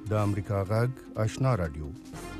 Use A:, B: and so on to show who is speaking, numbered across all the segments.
A: د امریکا غږ آشنا رادیو.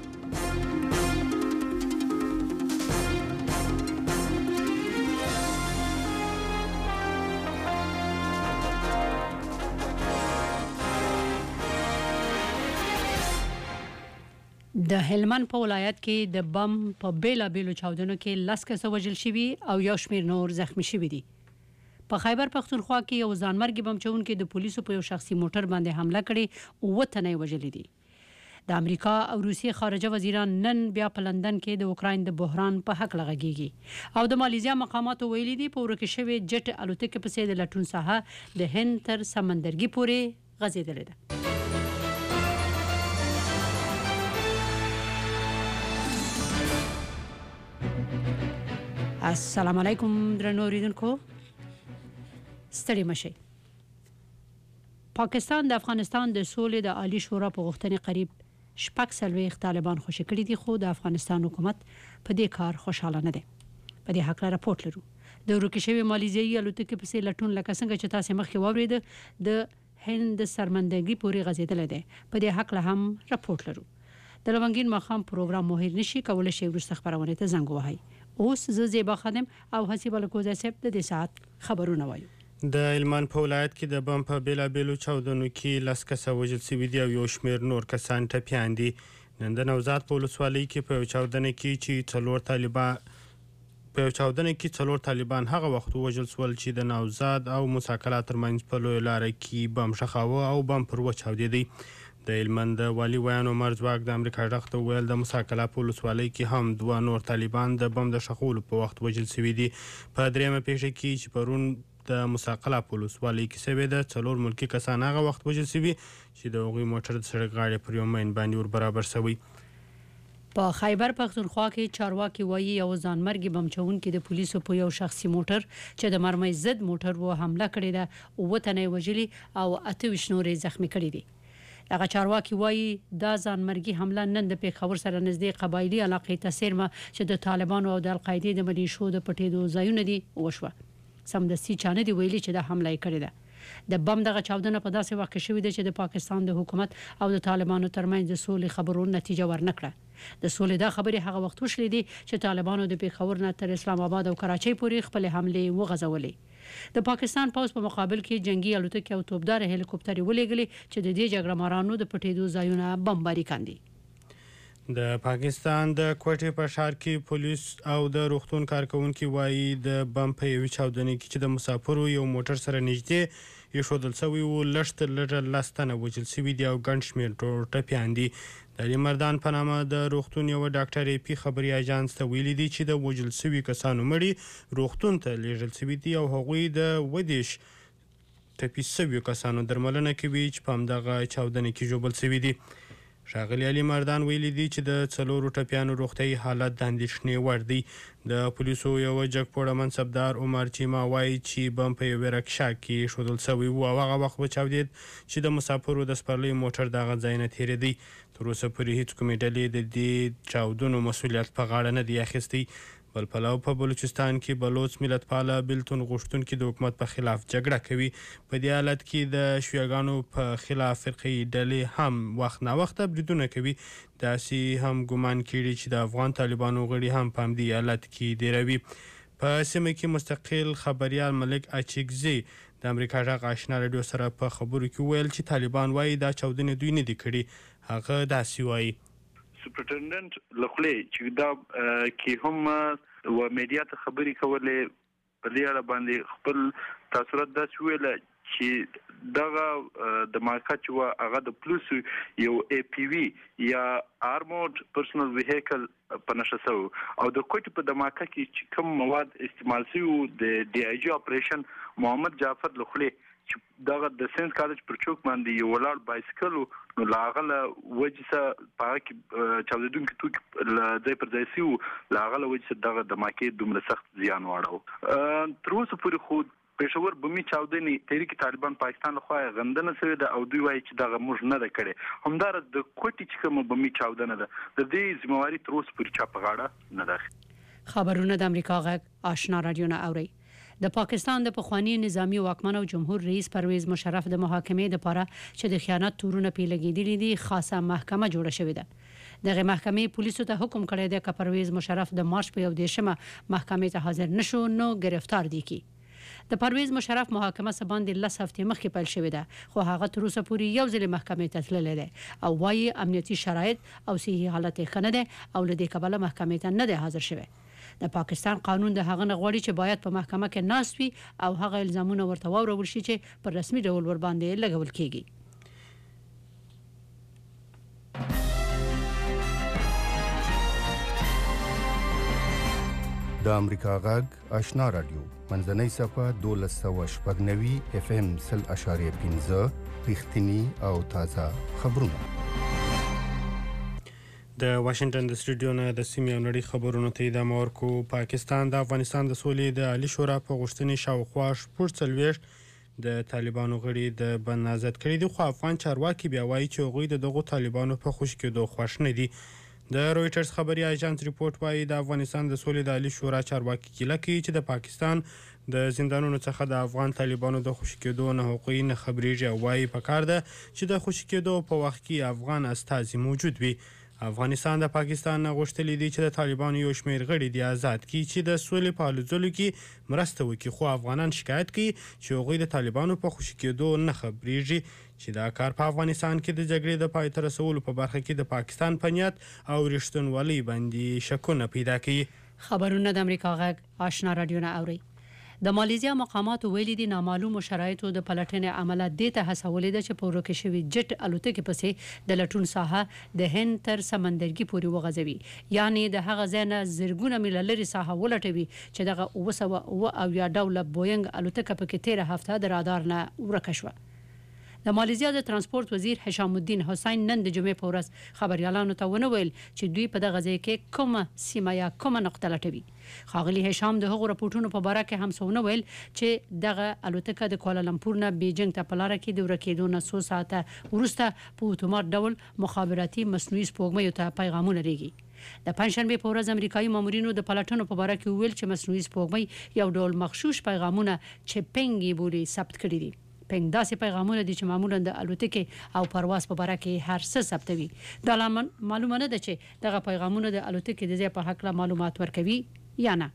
B: د هلمند په ولایت کې د بم په بیلابیلو چاودنو کې 10 کسه وژل شوي او یو شمېر نور زخمی شوي دي. په خیبر پختونخوا کې یو ځانمرګي بم چلونکي د پولیسو په یو شخصي موټر باندې حمله کړې او 9 تنه وژلي دي. د امریکا او روسیې خارجه وزیران نن بیا په لندن کې د اوکراین د بحران په حق لغږیږي او د مالیزیا مقاماتو ویلي دي په ورکه شوی جټ الوتکه په سید لټون ساحه د هند تر سمندرګي پورې غځېدلې ده. السلام علیکم درنو اوریدونکو، ستړي مشئ. پاکستان د افغانستان د سولې د عالی شورا په غوښتنې قریب 46 طالبان خوشي کړي دي، خو د افغانستان حکومت په دې کار خوشاله نه دی. په دې حق راپورټ لرو. د ورکه شوی مالیزیایي الوتکې په سیر لټون لکه څنګه چې تاسو مخکې واورید د هند سرمندګي پورې غځېدل دي. په دې حق له هم راپورټ لرو. د لونګین مخام پروګرام مهیر نشي کولای شي ورسته خبرونه ته زنګ وهاي. اوس زیبا خادم او حسیب الکوزه سپ د دې ساعت خبرونه وایو.
C: د هلمند په ولایت کې د بم په بیلابیلو چاودنو کې 10 کسه وژل شوي دي او یو شمېر نور کسان ټپیان دي. نن د نوزاد په ولسوالۍ کې په یو چاودنه کې چې څلور طالبان هغه وخت وژل شول چې د نوزاد او موساکلا ترمنځ په لویه لاره کې بم شخاوه او بم پر وچاودېدی. د هلمند والی ویان عمر ځواک د امریکا غږ ته ویل د موساکلا په ولسوالۍ کې هم 2 نور طالبان د بم د شخولو په وخت وژل شوي دي. په درېیمه پیښه کې چې پرون د موساکلا په ولسوالۍ کې شوې ده 4 ملکي کسان هغه وخت وژل شوي چې د هغوی موټر د سړک غاړې پر یو مین باندې ور برابر شوی.
B: په خیبر پختونخوا کې چارواکي وایي یو ځانمرګي بم چلونکي د پولیسو په یو شخصي موټر چې د مرمۍ ضد موټر و حمله کړې ده او 9 تنه وژلي او 28 نور زخمی کړي دي. هغه چارواکي وایي دا ځانمرګي حمله نن د پیښور سره نږدې قبایلی علاقې ته سیرمه چې د طالبانو او د القاعده د ملیشو د پټېدو ځایونه دي وشوه. سمدستي چانه دی ویلي چې د حمله کړې ده. د بم دغه چاودنه په داسې وخت کې شوې ده چې د پاکستان د حکومت او د طالبانو ترمنځ د سولې خبرو نتیجه ورنکړه. د سولې دا خبرې هغه وخت وشلې دي چې طالبانو د پیښور نه تر اسلام آباد او کراچۍ پورې خپل حمله وغځولې. د پاکستان پوځ په مقابل کې جنگي الوتکې او توپدار هلیکوپټر ولېږلي چې د دې جګړه مارانو د پټېدو ځایونه بمباري کاندي.
C: د پاکستان د کوټې په ښار کې پولیس او د روغتون کارکونکي وایي د بم په یوې چاودنې کې چې د مسافرو یو موټر سره نږدې ایښودل شوی و لږ تر لږه 10 تنه وژل شوي دي او ګڼ شمېر ټپیان دي. د علي مردان په نامه د روغتون یوه ډاکټر اپي خبري اژانس ته ویلي دي چې د وژل شوي کسانو مړي روغتون ته لیږل شوي دي او هغوی د 20 ټپي شویو کسانو درملنه کوي چې په همدغه چاودنې کې ژوبل شوي دي. ښاغلي علي مردان ویلي دي چې د 4 ټپیانو روغتیايي حالت د اندېښنې وړ دی. د پولیسو یوه جګپوړه منصبدار عمر چیما وایي چې بم په یوې رکشا کې ایښودل شوی و او هغه وخت وچاودېد چې د مسافرو د سپرلۍ موټر دغه ځای نه تېرېدی. تر اوسه پورې هېڅ کومې ډلې د دې چاودنو مسؤلیت په غاړه نه دی اخیستی. بل پلو په بلوچستان کې بلوچ ملتپاله بلتون غوښتونکي د حکومت په خلاف جګړه کوي. په دې حالت کې د شیعاګانو په خلاف فرقه‌ایي ډلې هم وخت ناوخته بریدونه کوي. داسې هم ګمان کړي چې د افغان طالبانو غړي هم په همدې حالت کې دیروي. په سیمه کې مستقل خبریال ملک اچکزي د امریکا غږ آشنا رادیو سره په خبرو کې ویل چې طالبان وایي دا چاودنې دوی نه دي کړي. هغه داسې وایي
D: سپرنټنډنټ لخلې چې دا کې هم و میډیا ته خبري کولې په دې اړه باندې خپل تاثرات داسې ویل چې دغه د مارکا چې هغه د پلوس یو اي پی وی یا ارمورد پرسنل ویهیکل په نشه سو او د کوټ په دماکه کې چې کوم مواد استعمال شوی د ډي آی جی اپریشن محمد جعفر لخلې چې دغه د سنس کالج پر چوک باندې یو ولار بایسکل نو لاغله وجسه پاک چاودون کې تو ځای پر ځای سیو لاغله وجسه دغه د ماکې دومره سخت زیان واړو. تر اوسه پورې خو پېښور بمي چاودنې تحریک طالبان پاکستان خو غندنه شوی ده او دوی وایي چې دغه موږ نه ده کړې. همدار د کوټي چې کوم بمي چاودنه ده د دې ذمہواری تر اوسه پورې چا په غاړه نه ده.
B: خبرونه د امریکا غږ آشنا رادیو نه اوري. د پاکستان د پخوانی نظامی واکمن او جمهور رئیس پرویز مشرف د محاکمې لپاره چې د خیانت تورونه پیلګېدلي دي خاصه محکمه جوړه شوې ده. دغه محکمې پولیسو ته حکم کړی دی چې پرویز مشرف د مارچ په 11مه محکمې ته حاضر نشو نو گرفتار دي کی. د پرویز مشرف محاکمه سباند 10 هفتې مخکې پیل شوې ده خو هغه تر اوسه پورې یو ځل محکمې ته تللی دی او وايي امنیتي شرایط او صحي حالت یې ښه نه دی او له دې کبله محکمې ته نه دی حاضر شوی. د پاکستان قانون د هغه نه غواړي چې باید په محکمه کې ناست وي او هغه الزامونه ورته واورول شي چې پر رسمي ډول ور باندې لګول کیږي.
A: د امریکا غږ آشنا رادیو منځنۍ صفه 1290 FM 0.15 رښتینی او تازه خبرونه.
C: د واشنگټن د سټوډیو نه د سیمې او نړۍ خبرونو ته ادامه ورکو. پاکستان د افغانستان د سولې د عالی شورا په غوښتنې شاوخوا 40 د طالبانو غړي د بند آزاد کړي دي خو افغان چارواکي بیا وایي چې هغوی د دغو طالبانو په خوشي کېدو خوښ نه دي. د رويټرز خبري اژانس ریپورت وايي د افغانستان د سولې د عالی شورا چارواکي کله کوي چې د پاکستان د زندانونو څخه د افغان طالبانو د خوشي کېدو نه حقوقي نه خبريږي او وايي پکار ده چې د خوشي کېدو په وخت کې افغان استازي موجود وي. افغانستان د پاکستان نه غوښتلی دی چې د طالبانو یو شمېر غړي د آزاد کړي چې د سولې په هلو ځلو کې مرسته وکړي خو افغانان شکایت کوي چې هغوی د طالبانو په خوشي کېدو نه خبريږي چې دا کار په افغانستان کې د جګړې د پای ته رسولو په برخه کې د پاکستان په نیت او رښتینولۍ باندې شکونه پیدا کوي.
B: خبرونه د امریکا غږ آشنا رادیو نه اوري. د مالیزیا مقاماتو ویلي دي نامعلومو شرایطو د پلټنې عملیات د ته هڅولې ده چې په ورکه شوی جټ الوتکې پسې د لټون ساحه د هند تر سمندرګي پورې وغځوي یعنی د هغه ځای نه زرګونه میله لري ساحه ولټوي چې دغه 900 ډوله بوینګ الوتکه په کې 13 هفته د رادار نه ورکه شوه. د مالیزیا د ترانسپورت وزیر هشام الدین حسین نن د جمعې په ورځ خبريالانو ته ونه ویل چې دوی په دغه ځای کې کومه سیمه یا کومه نقطه لټوي. ښاغلي هشام د هغو راپورټونو په باره کې هم څه ویل چې دغه الوتکه د کوالالمپور نه بیجینګ ته په لاره کې د ورکېدو نه 100 ساعته وروسته په اتومات ډول مخابراتي مصنوعي سپوږمۍ ته پیغامونه لېږي. د پنځشنبه په ورځ امریکایي مامورینو د پلټنو په باره کې ویل چې مصنوعي سپوږمۍ یو ډول مخشوش پیغامونه چې پنګي بولي ثبت کړي دي. پنګ داسې پیغامونه دي چې معمولا د الوتکې او پرواز په باره کې هر څه ثبتوي. دا معلومه نه ده چې دغه پیغامونه د الوتکې د ځای په حق معلومات ورکوي یا نه.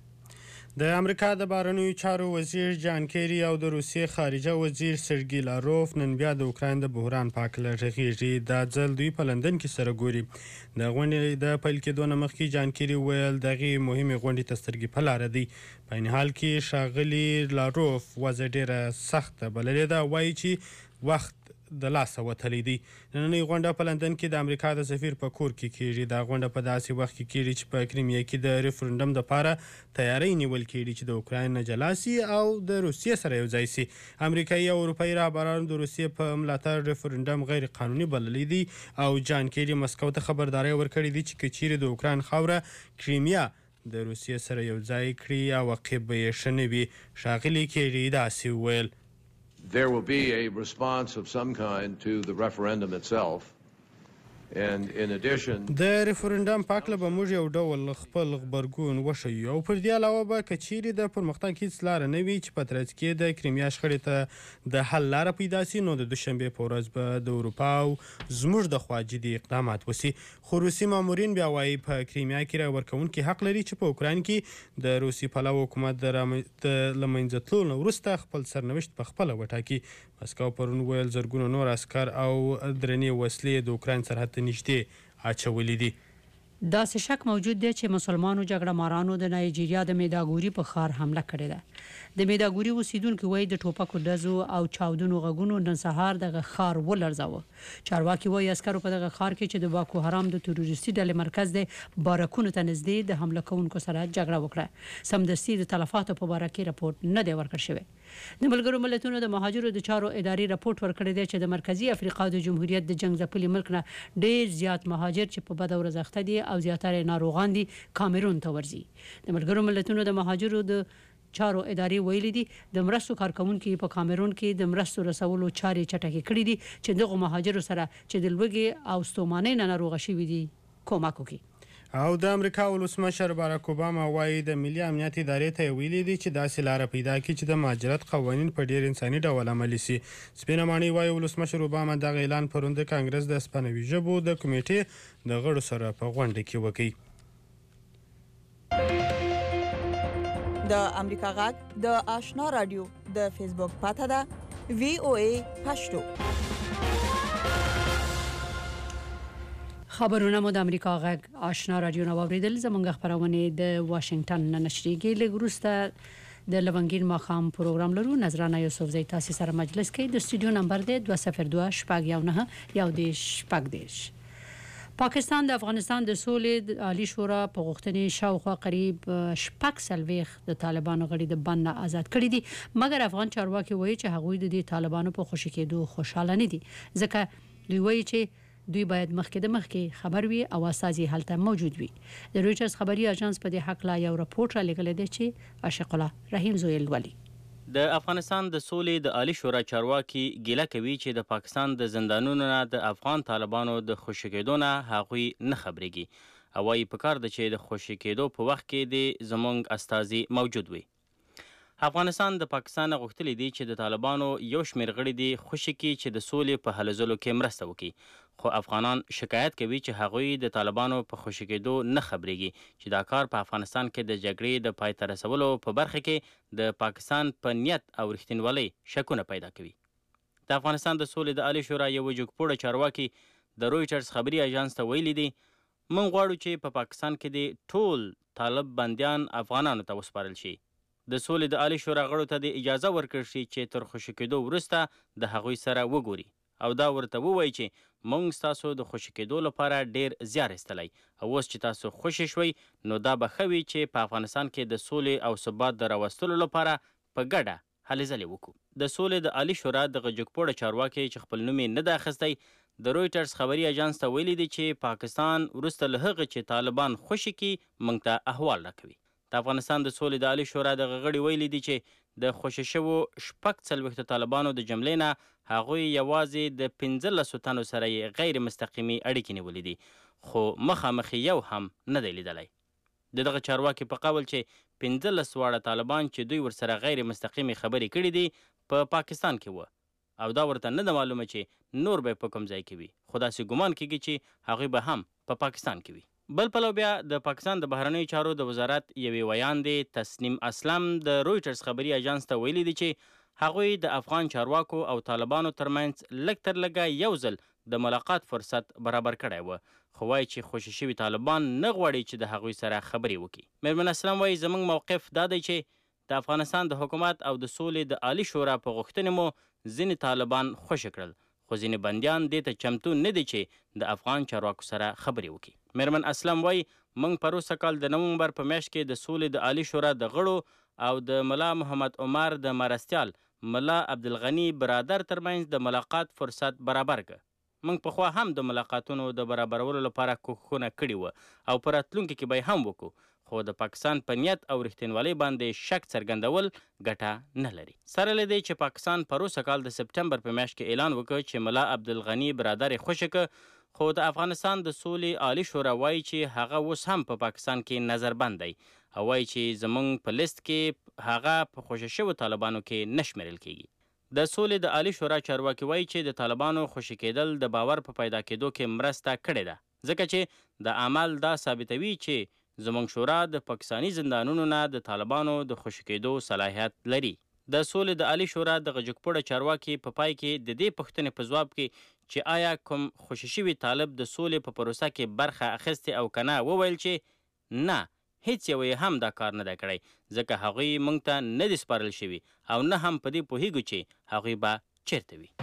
C: د امریکا د بهرنیو چارو وزیر جان کیری او د روسیې خارجه وزیر سرګی لاروف نن بیا د اوکراین د بحران په اړه غږیږي. دا ځل دوی په لندن کې سره ګوري. د غونډې د پیل کېدو نه مخکې جان کیری ویل دغه مهمه غونډې ته سترګې په لاره دي. په این حال کې شاغلی لاروف وضع ډیره سخته بللې ده وایي چې وخت د لاسه وتلی دی. نننۍ غونډه په لندن کې د امریکا د سفیر په کور کې کیږي. دا غونډه په داسې وخت کې کیږي چې په کریمیا کې د ریفرندم لپاره تیاری نیول کیږي چې د اوکراین نه جلا سي او د روسیې سره یو ځای سي. امریکایي او اروپایي رهبرانو د روسیې په ملاتړ ریفرندم غیر قانوني بللی دی او جان کیری مسکو ته خبرداري ورکړې دي چې کچيري د اوکراین خاوره کریمیا د روسیې سره یو ځای کړي او عقب یې شنوي. شاغلي کیری داسې ویل
E: there will be a response of some kind to the referendum itself. And in addition
C: د ریفرندم پاکله به موږ یو ډول خپل خبرګون وښیو او پر دې علاوه به کچيري د پرمختګ هیڅ لار نه وي چې په ترڅ کې د کریمیا شخړې ته د حل لار پیدا سي نو د دوشنبه په ورځ به د اروپا او زموږ د خوا جدي اقدامات وسی. خو روسي مامورین بیا وايي په کریمیا کې راورکونکي حق لري چې په اوکراین کې د روسي پلوه حکومت د لمنځه تلو وروسته خپل سرنوشت په خپل وټاکي. مسکو پرون ویل زرګونو نور عسكر او درنې وسلې د اوکراین سرحد نږدې اچولې دي.
B: داسې شک موجود دی چې مسلمانو جګړه مارانو د نایجیریا د میداګوري په ښار حمله کړې ده. د میداګوري اوسیدونکو وایي د ټوپکو ډزو او چاودنو غږونو نن سهار دغه ښار ولړزاوه. چارواکي وایي عسکرو په دغه ښار کې چې د باکو حرام د تروریستي ډلې مرکز دی بارکونو ته نږدې د حمله کوونکو سره جګړه وکړه. سمدستي د تلفاتو په باره کې راپورټ نه دی ورکړل شوی. د ملګرو ملتونو د مهاجرو د چارو ادارې راپورټ ورکړی دی چې د مرکزی افریقا د جمهوریت د جنگ ځپلي ملک نه ډیر زیات مهاجر چې په بد ورځ اخته دي او زیاتره ناروغان دي کامرون ته ورځي. د ملګرو ملتونو د مهاجرو د چارو ادارې ویلي دي د مرستو کارکونکو په کامرون کې د مرستو رسولو چارې چټکې کړې دي چې دغه مهاجرو سره چې د لوګي او ستومانۍ نه ناروغ شوي دي کومک وکړي.
C: او د امریکا ولسمشر باراک اوباما وایي د ملي امنیت ادارې ته ویلي دي چې داسې لاره پیدا کړي چې د مهاجرت قوانین په ډیر انساني ډول عملي سي. سپینه ماڼۍ وایي ولسمشر اوباما دغه اعلان پرون د کانګرس د اسپانوي ژبو د کمیټې د غړو سره په غونډه کې وکړي.
F: د امریکا غږ د آشنا رادیو د فیسبوک پاته ده VOA پښتو.
B: خبرونه مو د امریکا غږ آشنا رادیو نو اوریدل. زموږ خبرونه د واشنگټن نه نشریږي. لګروسته د لونګین ماخام پروګرام لرو. نظرانه یوسف زئی تاسو سره مجلس کې د سټوډیو نمبر دی 202 شپږ یو نه یو د شپږ دیش. پاکستان د افغانستان د سولې عالی شورا په غوښتنې شاوخوا قریب شپږ سلويخ د طالبانو غړي د بند آزاد کړي دي، مګر افغان چارواکي وایي چې هغوی د دې طالبانو په خوشی کېدو خوشاله نه دي، ځکه دوی وایي چې دوی باید مخکې خبر وي او اساسي حالت موجود وي. د رويټرز خبري اژانس په دې حق لا یو راپورټ را لګل دی چې عاشق الله رحیم زویل ولی
G: د افغانستان د سولې د عالی شورا چارواکي ګیله کوي چې د پاکستان د زندانونو نه د افغان طالبانو د خوشی کېدو نه هغوی نه خبرېږي او وايي په کار ده چې د خوشی کېدو په وخت کې د زمونږ استازي موجود وي. افغانستان د پاکستان غوښتلی دی چې د طالبانو یو شمېر غړي دي خوشي کړي چې د سولې په هلو ځلو کې مرسته وکړي، خو افغانان شکایت کوي چې هغوی د طالبانو په خوشي کېدو نه خبرېږي چې دا کار په افغانستان کې د جګړې د پای ته رسولو په برخه کې د پاکستان په نیت او رښتینولۍ شکونه پیدا کوي. د افغانستان د سولې د عالی شورا یو جګپوړه چارواکي د رويټرز خبري اژانس ته ویلي دي موږ غواړو چې په پاکستان کې د ټول طالب بندیان افغانانو ته وسپارل شي. د سولې د عالی شورا غړو ته د اجازه ورکړل شي چې تر خوشي کېدو وروسته د هغوی سره وګوري او دا ورته ووایي چې موږ ستاسو د خوشي کېدو لپاره ډیر زیار ایستلی او اوس چې تاسو خوشي شوي نو دا به ښه وي چې په افغانستان کې د سولې او ثبات د راوستلو لپاره په ګډه هلې ځلې وکړو. د سولې د عالی شورا دغه جګپوړه چارواکي چې خپل نوم یې نه ده اخیستی د رويټرز خبري اژانس ته ویلي دي چې پاکستان وروسته له هغه چې طالبان خوشي کړي موږ ته احوال راکوي. د افغانستان د سولې د عالی شورا دغه غړي ویلي دي چې د خوشي شوو شپږ څلوېښتو طالبانو د جملې نه هغوی یوازې د 15 تنو سره یې غیر مستقیمي اړیکې نیولې دي، خو مخامخ یو هم نه دی لیدلی. د دغه چارواکي په قول چې 15 واړه طالبان چې دوی ورسره غیر مستقیمي خبرې کړي دي په پاکستان کې وه او دا ورته نه ده معلومه چې نور به په کوم ځای کې وي، خو داسې ګمان کېږي چې هغوی به هم په پاکستان کې وي. بل پلو بیا د پاکستان د بهرنیو چارو د وزارت یوې ویاندې تسنیم اسلم د رويټرز خبري اژانس ته ویلي دي چې هغوی د افغان چارواکو او طالبانو ترمنځ لږ تر لږه یو ځل د ملاقات فرصت برابر کړی و، خو وایي چې خوشي شوي طالبان نه غواړي چې د هغوی سره خبرې وکړي. میرمن اسلم وایي زموږ موقف دا دی چې د افغانستان د حکومت او د سولې د عالی شورا په غوښتنې مو ځینې طالبان خوشي کړل، خو ځینې بندیان دې ته چمتو نه دي چې د افغان چارواکو سره خبرې وکړي. میرمن اسلم وایي موږ پروسه کال د نومبر په میاشت کې د سولې د عالی شورا د غړو او د ملا محمد عمر د مرستیال ملا عبدالغنی برادر ترمنځ د ملاقات فرصت برابر کړ. موږ پخوا هم د ملاقاتونو د برابرولو لپاره کوښښونه کړي وو او په راتلونکي کې به هم وکړو، خو د پاکستان په نیت او رښتینولۍ باندې شک څرګندول ګټه نه لري. سره له دې چې پاکستان پروسه کال د سپټمبر په میاشت کې اعلان وکړ چې ملا عبدالغنی برادر یې خوشي کړ، خو د افغانستان د سولې عالی شورا وایي چې هغه اوس هم په پاکستان کې نظربند دی او وایي چې زموږ په لیست کې هغه په خوشي شوو طالبانو کې نه شمیرل کیږي. د سولې د عالی شورا چارواکي وایي چې د طالبانو خوشي کېدل د باور په پیدا کېدو کې مرسته کړې ده، ځکه چې د عمل دا ثابتوي چې زموږ شورا د پاکستاني زندانونو نه د طالبانو د خوشي کېدو صلاحیت لري. د سولې د عالی شورا د غجکپوړه چارواکي په پای کې د دې پوښتنې په ځواب کې چې آیا کوم خوشي شوي طالب د سولې په پروسه کې برخه اخیستې او کنه وویل چې نه هیڅ یو یې هم دا کار نه دی کړی، ځکه هغوی موږ ته نه دي سپارل شوي او نه هم په دې پوهیږو چې هغوی به چیرته وي.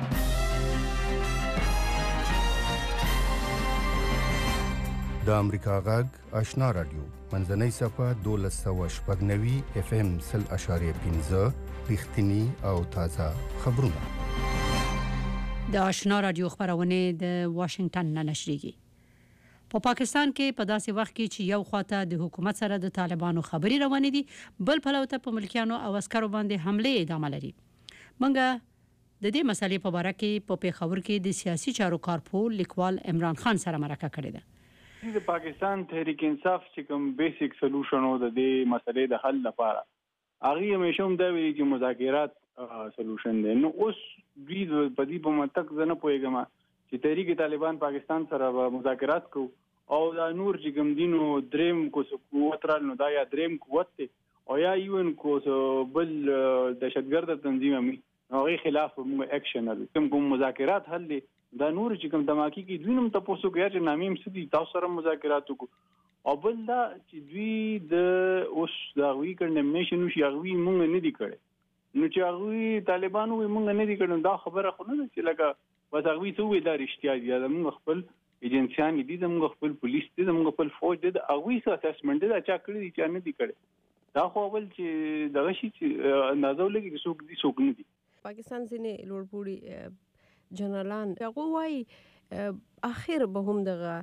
A: د امریکا غږ آشنا رادیو منځنۍ صفحه 1290 FM 0.5 رښتینی او تازه خبرونه.
B: د آشنا رادیو خبرونه د واشنگټن نه نشریږي. په پاکستان کې په داسې وخت کې چې یو خواته د حکومت سره د طالبانو خبري روانې دي، بل پلو ته په ملکیانو او عسکرو باندې حمله ادامه لري. منګه د دې مسلې په اړه کې په پیښور کې د سیاسي چارو کارپوه لیکوال عمران خان سره مرکه کړې ده.
H: د پاکستان تحریک انصاف چې کوم بیسیک سولوشن و د دې مسلې د حل لپاره هغه همیشه هم دا ویلي چې مذاکرات سولوشن دی. نو اوس دوی په دې په منطق زه نه پوهېږم چې تحریک طالبان پاکستان سره مذاکرات کوو او دا نور چې کوم دي نو دریم کو قوت رال نو دا یا دریم قوت دی او یا یون کو بل دهشتګرد تنظیم امي هغه خلاف موږ اکشن لرو. کوم مذاکرات حل دي دا نور چې کوم دماکي کې دوی نم تاسو کې چې نامیم سدي تاسو سره مذاکرات وکړو او بل دا چې دوی د اوس دا وی کنډمنیشن شي هغه موږ نه دی کړی نو چې هغه طالبانو موږ نه دی کړو دا خبره خو نه چې لکه وځ هغه څه وی دا رښتیا دی دا موږ خپل ایجنسیان دي زموږ خپل پولیس دي زموږ خپل فوج دي هغه څه اسسمنت دي چې کړی دي چې نه دي کړی دا خو ول چې دغه شي چې اندازو لګي څوک دي څوک نه دي.
I: پاکستان ځینې لوړپوړي جنرالان هغه وايي اخر به هم دغه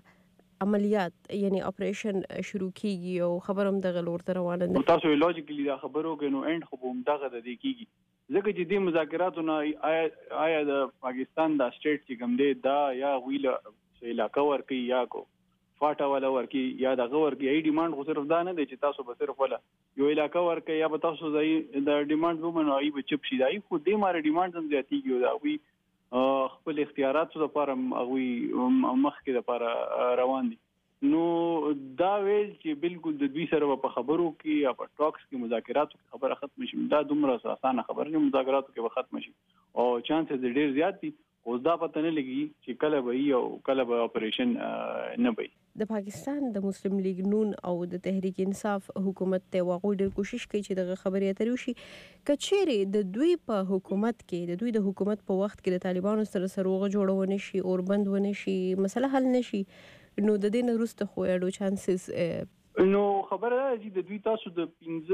I: عملیات یعنی اپریشن شروع کیږي او خبرم دغه لور ته روانه ده.
H: تاسو لوجیکلی دا خبرو کې نو اند خو هم دغه د کیږي ځکه چې د مذاکراتونه آیا د پاکستان د سټیټ چې کوم دی دا یا ویله علاقه ورکی یا کو فاټا والا ورکی یا دغه ورکی ای ډیماند خو صرف دا نه دی چې تاسو به صرف ولا یو علاقه ورکی یا به تاسو ځای د ډیماند ومنو ای به چپ شي دای خو د ماره ډیماند هم زیاتیږي دا وی خپل اختیاراتو لپاره هغه مخکې لپاره روان دي. نو دا ویل چې بالکل د دوی سره په خبرو کې یا په ټاکس کې مذاکراتو کې خبره ختم شي دا دومره اسانه خبره نه مذاکراتو کې به ختم شي او چانسز ډیر زیات دي اوس دا پته نه لګي چې کله به او کله به اپریشن نه وي.
I: د پاکستان د مسلم لیگ نون او د تحریک انصاف حکومت ته واغوي ډېر کوشش کوي چې دغه خبرې اترې وشي کچېره د دوی په حکومت کې د دوی د حکومت په وخت کې د طالبانو سره سروغه جوړونه شي اور بند ونه شي مسله حل نشي نو د دې نه وروسته خو اډو چانسز
H: نو خبره ده چې د دوی تاسو د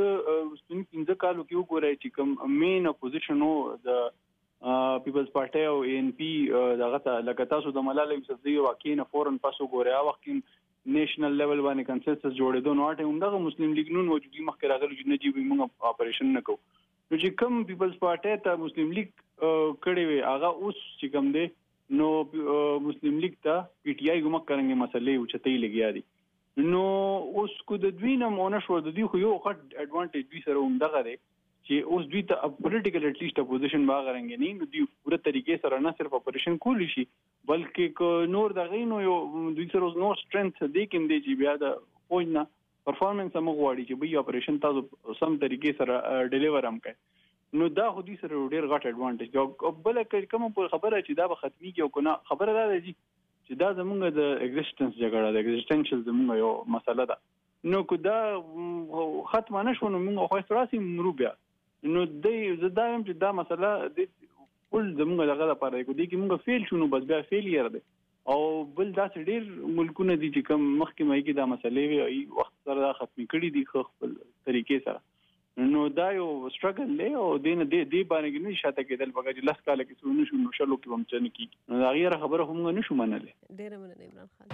H: 15 کالو کې وګورئ چې کوم مین اپوزیشن د پیپلز پارټي او ان پی دغه لکه تاسو د ملالۍ یوسفزۍ واقعي نه فورن پاسو ګورئ هغه وخت نېشنل لیول باندې کنسنسس جوړېدو نو اټه همدغه مسلم لیگ نون موجودي مخکې راغلی چې نه جیبي موږ اپریشن نه کوو نو چې کوم پیپلز پارټي ته مسلم لیگ کړي وي هغه اوس چې کوم دی نو مسلم لیگ ته پی ټی آی ګمک کرانګي مسلې او چتې لګیا دي نو اوس کو د دوی نه مونږ شو د دوی خو یو غټ اډوانټیج دوی سره همدغه دی چې اوس دوی ته پولیټیکل اټ لیست اپوزیشن باغ رنګ نه نو دوی پوره طریقې سره نه صرف اپریشن کولی شي بلکې نور دغه نو یو دوی سره نور سټرنث دی کوم دی چې بیا د فوج نه پرفارمنس هم غواړي چې به اپریشن تاسو سم طریقې سره ډیلیور هم کوي نو دا خو دې سره ډېر غټ اډوانټیج او بل کوم خبره چې دا به ختمي کې او کنه خبره دا دی چې دا زمونږ د ایگزیسټنس جګړه د ایگزیسټنشل زمونږ یو مسله ده نو کو دا ختم نه شو نو موږ خو ستاسو مرو بیا نو دې زدایم چې دا مسله د ټول زمونږ دغه لپاره کو دي چې موږ فیل شونو بس بیا فیلیر دی او بل دا ډېر ملکونه دي چې کوم مخکې مې کې دا مسلې وي وخت سره ختمي کړي دي خپل طریقې سره نو دا یو سټرګل دی او دې باندې نه شاته کېدل بګا چې لاس کاله کې څو نشو نو شلو کې هم چن کی نو دا غیر خبره هم نه شو منلې.
I: ډېر مننه عمران خان.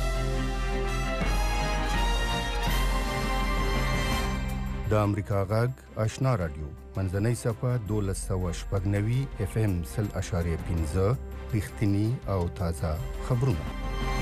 A: د امریکا غږ آشنا رادیو منځنۍ صفه 1290 اف ام 0.15 رښتینی او تازه خبرونه.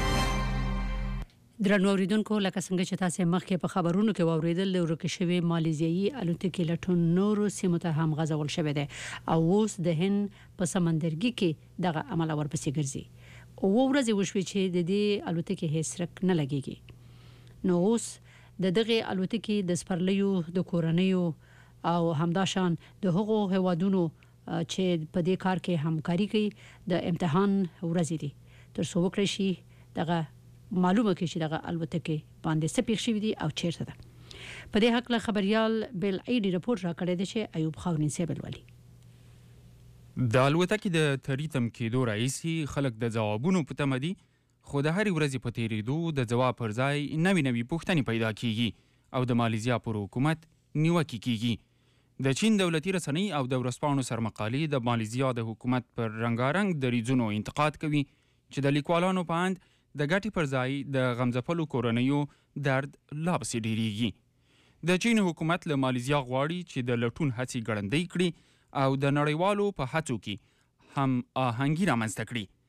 B: درنو اوریدونکو لکه څنګه چې تاسو مخکې په خبرونو کې واوریدل د ورکه شوی مالیزیایي الوتکې لټون نورو سیمو ته هم غځول شوې ده او اوس د هند په سمندرګي کې دغه عمل ورپسې ګرځي او ورځې وشوي چې د دې الوتکې هیڅ رک نه لګيږي نو اوس د دغه الوتکې د سپرلیو د کورنیو او همداشان د هغو هوادونو چې په دې کار کې همکاري کوي د امتحان ورځې دي تر څو وکړي شي دغه معلومه کې چې دغه الوتکې باندې څه پیښ شوی دي او چیرته ده. په دې حق له خبريال بل ایډي رپورت را کړی دی چې ایوب خاورین سیبل ولی
J: د الوتکې د تریتم کېدو رئیسي خلک د جوابونو په تمه دي خو د هر ورځې په تیریدو د جواب پر ځای نوې پوښتنې پیدا کیږي او د مالیزیا پر حکومت نیوکه کیږي. د چین دولتي رسنۍ او د ورځپاڼو سرمقالې د مالیزیا د حکومت پر رنګارنګ دریځونو انتقاد کوي چې د لیکوالانو په اند د ګټې پر ځای د غمزپلو کورنیو درد لا پسې ډیریږي. د چین حکومت له مالیزیا غواړي چې د لټون هڅې ګړندۍ کړي او د نړیوالو په هڅو کې هم آهنګي رامنځته کړي.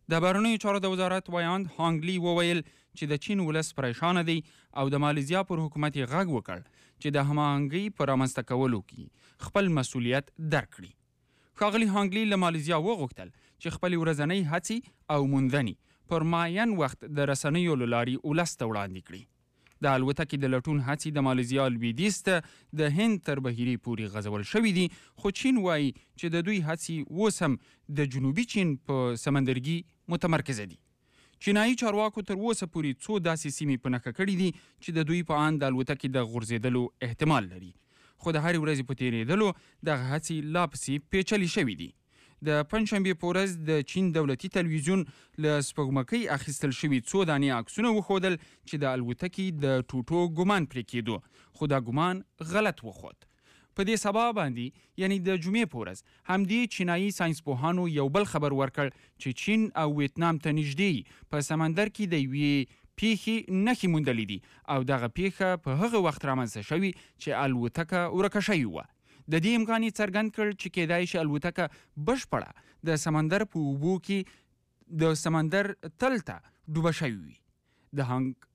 J: د بهرنیو چارو د وزارت ویاند هانګ لی وویل چې د چین ولس پریشانه دی او د مالیزیا پر حکومت یې غږ وکړ چې د هماهنګۍ په رامنځته کولو کې خپل مسؤلیت درک کړي. ښاغلي هانګ لی له مالیزیا وغوښتل چې خپلې ورځنۍ هڅې او موندنې پر معین وخت د رسنیو له لارې ولس ته وړاندې کړي. د الوتکې د لټون هڅې د مالیزیا لویدیځ ته د هند تر بحیرې پورې غځول شوي دي، خو چین وایي چې د دوی هڅې اوس هم د جنوبي چین په سمندرګي متمرکزه دي. چینایي چارواکو تر اوسه پورې څو داسې سیمې په نښه کړي دي چې د دوی په اند د الوتکې د غورځېدلو احتمال لري، خو د هرې ورځې په تېرېدلو دغه هڅې لا پسې پیچلې شوي دي. د پنجشنبې په ورځ د چین دولتي تلویزیون له سپوږمکۍ اخیستل شوي څو دانې عکسونه وښودل چې د الوتکې د ټوټو ګمان پرې کېدو، خو دا ګمان غلط وخوت. په دې سبا باندې یعنی د جمعې په ورځ همدې چینایي ساینسپوهانو یو بل خبر ورکړ چې چین او ویتنام ته نږدې په سمندر کې د یوې پیښې نښې موندلې دي او دغه پیښه په هغه وخت رامنځته شوې چې الوتکه ورکه شوې وه. د دې امکان یې څرګند کړ چې کېدای شي الوتکه بشپړه د سمندر په اوبو کې د سمندر تل ته ډوبه شوې وي. د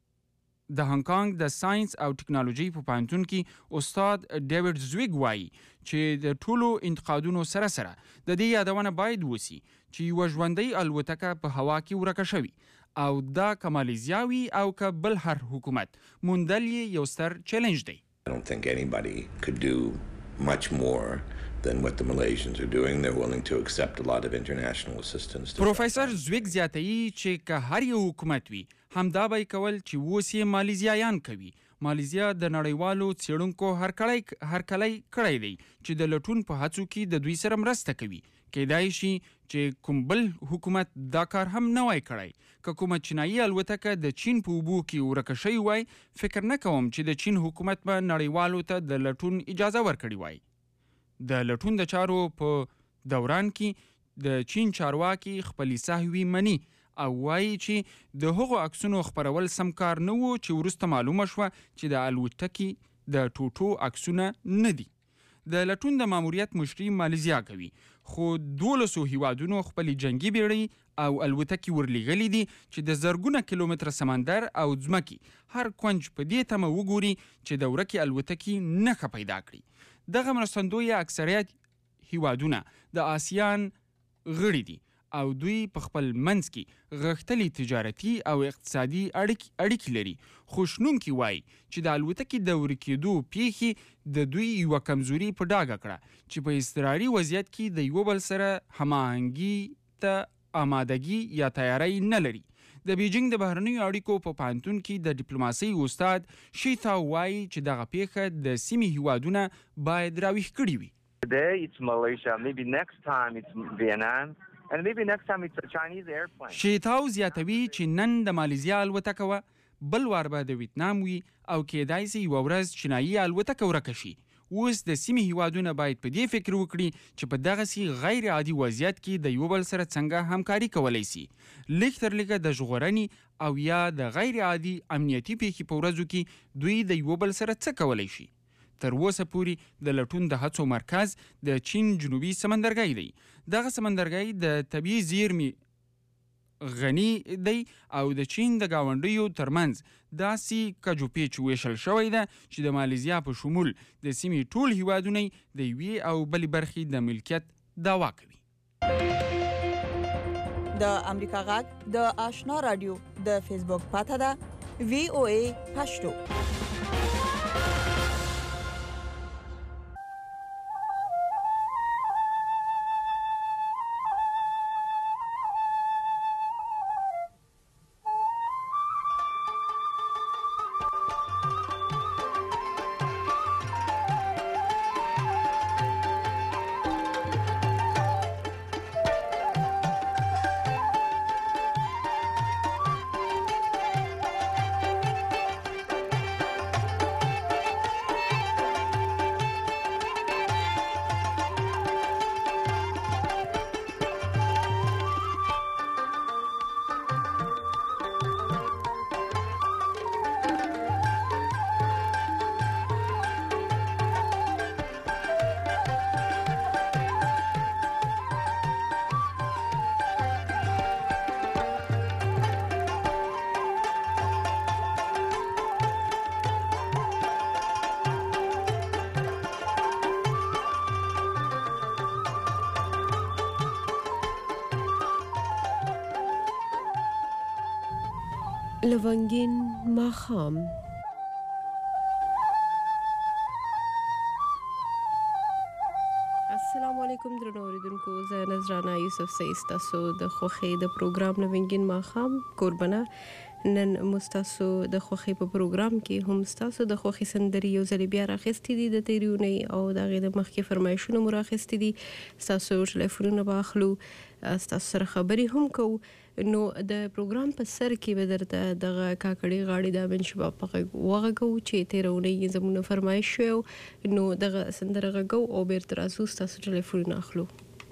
J: هانګ کانګ د ساينس او ټکنالوژي په پوهنتون کې استاد ډیوډ زویګ وایي چې د ټولو انتقادونو سره سره د دې یادونه باید وسی چې یوه ژوندۍ الوتکه په هوا کې ورکه شوې او دا که مالیزیاوي او که بل هر حکومت موندل یې یو ستر چیلنج دی.
K: I don't think anybody could do much more than what the Malaysians are doing. They're willing to accept a lot of international assistance.
J: پروفیسور زویګ زیاتوي چې که هر یو حکومت وي همدا به کول چې اوس یې مالیزیایان کوي. مالیزیا د نړیوالو څېړونکو هرکلی کړی دی چې د لټون په هڅو کې د دوی سره مرسته کوي. کېدای شي چې کوم بل حکومت دا کار هم نه وای کړی. که کومه چینایي الوتکه د چین په اوبو کې ورکه شوې وای، فکر نه کوم چې د چین حکومت به نړیوالو ته د لټون اجازه ورکړې وای. د لټون د چارو په دوران کې د چین چارواکي خپلې سهوی مني او وایي چې د هغو عکسونو خپرول سم کار نه و چې وروسته معلومه شوه چې د الوتکې د ټوټو عکسونه نه دي. د لټون د ماموریت مشري مالیزیا کوي، خو 12 هیوادونو خپلې جنگي بیړۍ او الوتکې ورلیږلي دي چې د زرګونه کیلومتره سمندر او ځمکې هر کونج په دې تمه وګوري چې د ورکې الوتکې نښه پیدا کړي. دغه مرستندوی اکثریت هیوادونه د آسیان غړي دي او دوی په خپل منځ کې غښتلي تجارتي او اقتصادي اړیکې لري. خو شنونکي وایي چې د الوتکې د ورکېدو پیښې د دوی یوه کمزوري په ډاګه کړه چې په اضطراري وضعیت کې د یو بل سره هماهنګي ته آمادګي یا تیاری نه لري. د بیجینګ د بهرنیو اړیکو په پوهنتون کې د ډیپلوماسۍ استاد شیتا وایي چې دغه پیښه د سیمې هیوادونه باید راویښ کړي وي.
L: Today it's Malaysia, maybe next time it's Vietnam. And maybe next time it's a Chinese airplane.
J: شیتاو زیاتوي چې نن د مالیزیا الوتکه وه، بل وار به د ویتنام وي او کېدای شي یوه ورځ چینایي الوتکه ورکه شي. اوس د سیمې هیوادونه باید په دې فکر وکړي چې په دغسې غیر عادي وضعیت کې د یو بل سره څنګه همکاري کولی شي. لږ تر لږه د ژغورنې او یا د غیر عادي امنیتي پیښې په ورځو کې دوی د یو بل سره څه کولی شي. تر اوسه پورې د لټون د هڅو مرکز د چین جنوبي سمندرګی دی. دغه سمندرګی د طبیعي زیرمې غني دی او د چین د ګاونډیو ترمنځ داسې کجوپیچ ویشل شوی ده چې د مالیزیا په شمول د سیمې ټول هیوادونه د یوې او بلې برخې د ملکیت دعوا کوي.
F: د امریکا غږ د آشنا رادیو د فیسبوک پاته ده VOA پښتو.
I: لونګین ماښام. السلام علیکم درنو اوریدونکو، زه نذرانه یوسف سعید تاسو د خوښۍ د پروګرام لونګین ماښام قربانه. نن مستاسو د خوښۍ په پروګرام کې هم ستاسو د خوښۍ سندري یو ځل بیا راخستې دي د تیریونی او د غي د مخکې فرمایشونو مراخستې دي. ستاسو ټلیفونونه باخلو، ستاسو سره خبري هم کوو. نو د پروګرام په سر کې به درته دغه کاکړي غاړي د منشبا په وغږو چې تیرونی زمونه فرمایش شو. نو دغه سندره غږو او بیرته راځو، ستاسو ټلیفونونه اخلو.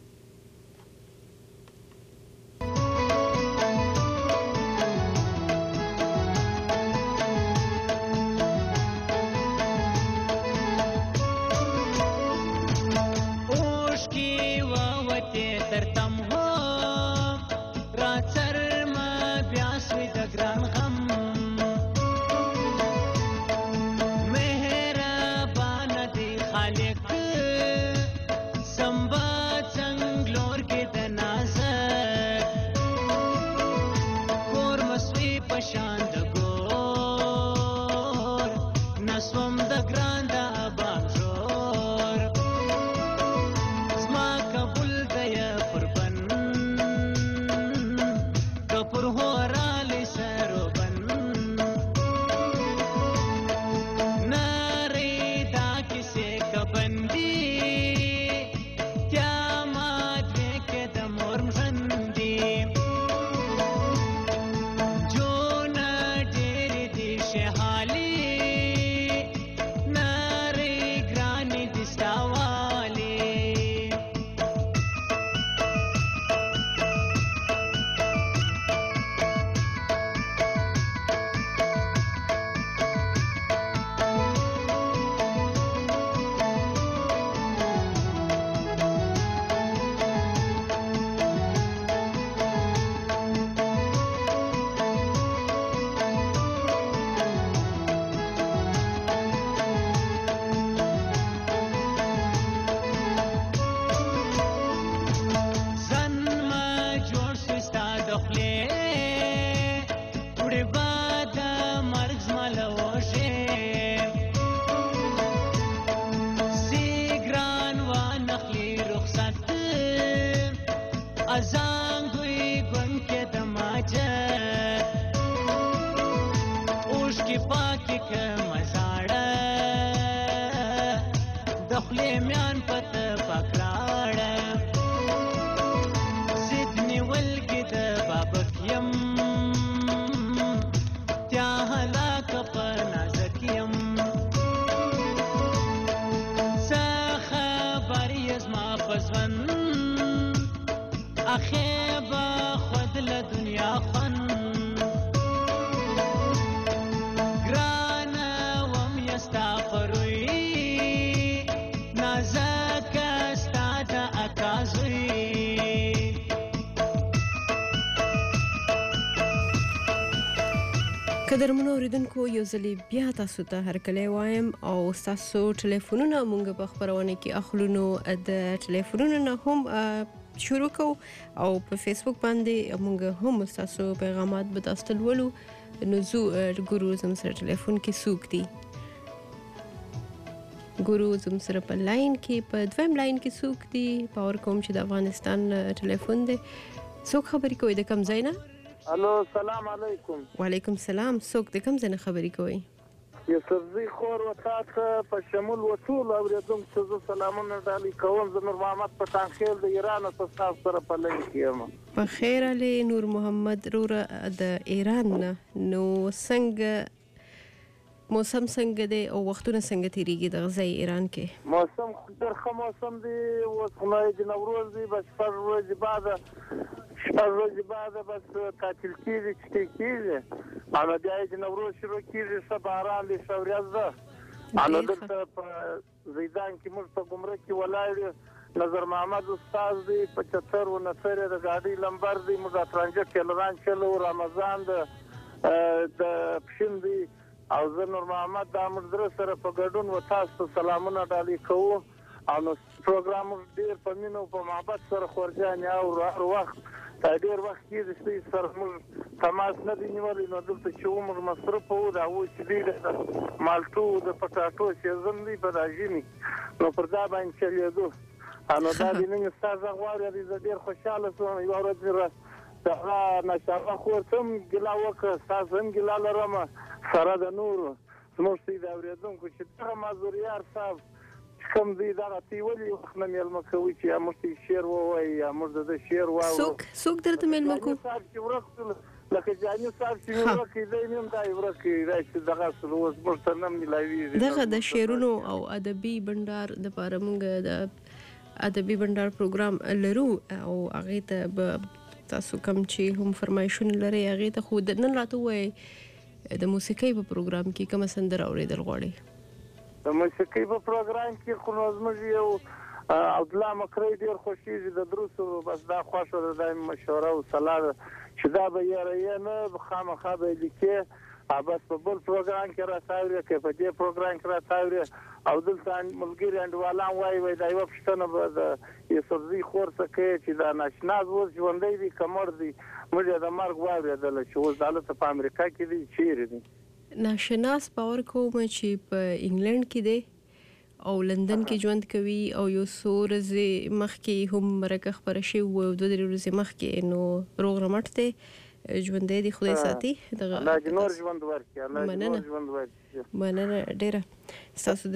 I: قدرمنو اوریدونکو، یو ځلې بیا تاسو ته هرکلی وایم او تاسو ټلیفونونه مونږ په خبرونه کې اخلو. نو د ټلیفونونو نه هم شروع کوو او په فیسبوک باندې مونږ هم تاسو پیغامات به تاسو ته لولو. نو زو ګورو زم سره ټلیفون کې څوک دي. ګورو زم سره په لاین کې، په دویم لاین کې څوک دي. باور کوم چې د افغانستان ټلیفون دی. څوک خبرې کوي د کوم ځای نه؟
M: الو، سلام علیکم.
I: وعلیکم سلام. څوک د کوم ځای نه خبرې کوي؟
M: یوسفزي خور وتاته په شمول وټول اوریدونکو ته زه سلامونه ډالۍ کوم. زه نور محمد پټانخیل د ایران څخه سره په لین کې یم.
I: په خیر علي نور محمد روره د ایران نه. نو څنګه موسم څنګه دی او وختونه څنګه تیریږي د غزای ایران کې؟
M: موسم ډېر ښه موسم دی. اوس خدای د نوروز دی، بس شپږ ورځې بعد بس تعطیل کېږي، چې کېږي او بیا د نوروز شروع کېږي. ښه باران دی، ښه ورځ ده. نو دلته په زیدان کې موږ په ګمرک کې ولاړ یو. نظر محمد استاد دی په 74 و نفر د ګاډي لمبر دی. موږ ترانجه کلران چلو. رمضان د پښین دی او زه نور محمد د امردره سره په ګډون و تاسو سلامونه ډالۍ کوو. او نو پروګرام ډېر په مینه او په محبت سره خورجانې او هر وخت ډېر وخت کېږي چې سره موږ تماس نه دی نیولی نو دلته چې عمر مصرف وو دا اوس چې دی د مالټو د پټاټو سیزن دی په دا ژمي نو پر دا باندې چلېدو نو دا د نن ستاسو غواړي زه ډېر خوشحاله شوم یوه ورځ دغه نشابه خور ته ګیله وکړه ستاسو هم ګیله لرم سره د نورو زموږ سید اورېدونکو چې دغه معذوریار صاحب چې کوم دی دغه تی ولې وخت نه میلمه کوي چې یا موږ شعر ووایي یا موږ د شعر واورو
I: څوک درته میلمه کوي
M: صاحب چې ورک لکه جاني صاحب چې ورک دی نیم دا ورک دی چې دغه اوس موږ ته نه ملاویږي
I: دغه د شعرونو او ادبي بندر د پاره موږ د ادبي بندر پروګرام لرو او هغه ته تاسو کوم چې هم فرمایشونه لري هغه ته خو نن راته وایي د موسیقۍ په پروګرام کې کوم سندره اوریدل غواړي
M: د موسیقۍ په پروګرام کې خو زموږ یو عبدالله مکری ډېر خوښیږي د دروسو بس دا خوښه ده دا مشوره او صلاح ده چې دا به یې نه خامخا به لیکې بس په بل پروګرام کې راځي که په دې پروګرام کې راځي او دلته ملګری انډوالان وایي دا یو پښتنه به د یوسفزي خور څخه کوي چې دا ناشنا اوس ژوندی دی کمر دی موږ د مرګ واورېدل چې اوس دلته په امریکا کې دی چیرې دی
I: ناشناس باور کوم چې په انګلند کې دی او لندن کې ژوند کوي او یو څو ورځې مخکې هم مرکه خبره شوې وه 2 ورځې مخکې نو روغ رمټ دی ژوندی دی خدای ساتي
M: الله دې نور ژوند ورکړي الله دې نور ژوند ورکړي
I: مننه ډېره ستاسو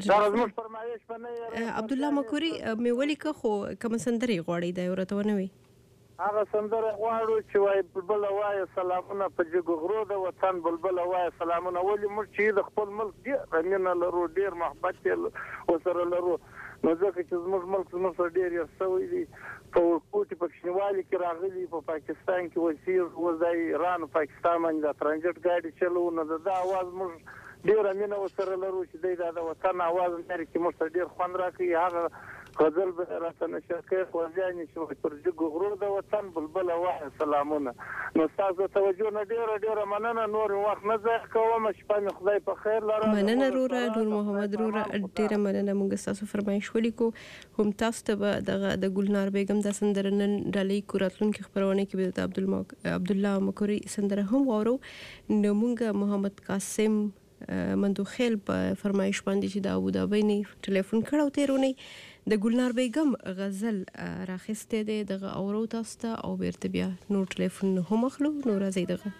I: د عبدالله مکوري مې ولیکه خو کوم سندرې غواړي دا ورته ونه وي
M: هغه سندره غواړو چې وای بلبل وای سلامونه په جګو غرو د وطن بلبل وای سلامونه ولې موږ چې د خپل ملک ډېر مینه لرو ډېر محبت یې وسره لرو نو ځکه چې زموږ ملک زموږ سره ډېر یې سوی دی په ورکوټي په کوچنیوالي کې راغلي په پاکستان کې وسیر وځي ایران پاکستان باندې د ترانزیت گاډي چلو نو دا आवाज موږ ډېر مینه وسره لرو چې د وطن आवाज لري چې موږ ډېر خوند راکړي هغه غزل به راته نشه کوي خوځاني چې پر جګو غرو د وطن بلبل وای سلامونه نو تاسو توجه نه ډېر مننه نور وخت نه ځای کوم شپه مې خدای په خیر لره
I: مننه رورا نور محمد رورا ډېر مننه موږ تاسو فرمایش ولیکو هم تاسو ته د ګلنار بیگم د سندره نن ډالۍ کوراتلونکو خبرونه کې د عبدالله مکوري سندره هم غواړو نو موږ محمد قاسم مندوخیل په فرمایش باندې چې د ابوظبي نه ټلیفون کړو تیرونی د ګلنار بیگم غزل راخسته دی دغه اورو تاسو ته او بیرته بیا نور ټلیفون هم اخلو نور راځي دغه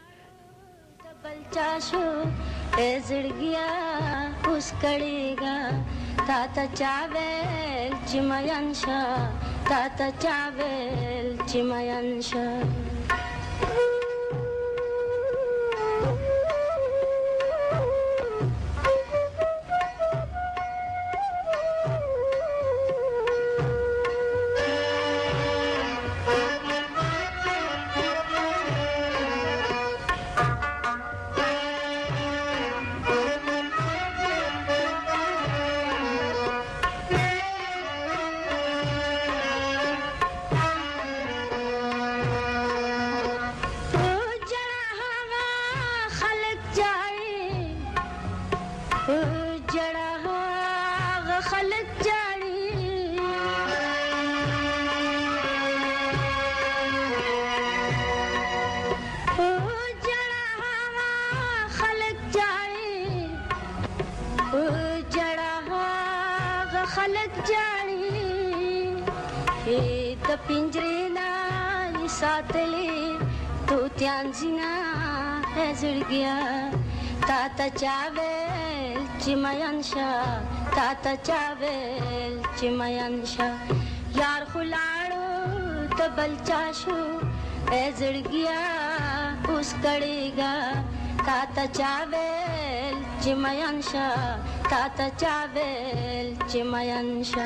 N: बलचा शो ए जिड़गिया उस कड़ेगा ताता चावेल चिमयंशा ताता चावेल चिमयंशा ताता चावेल चिमयंशा ताता चावेल चिमयंशा यार खुलाड़ो तो बलचाशो ए जिड़गिया उस कड़ेगा ताता चावेल चिमयंशा ताता चावेल चिमयंशा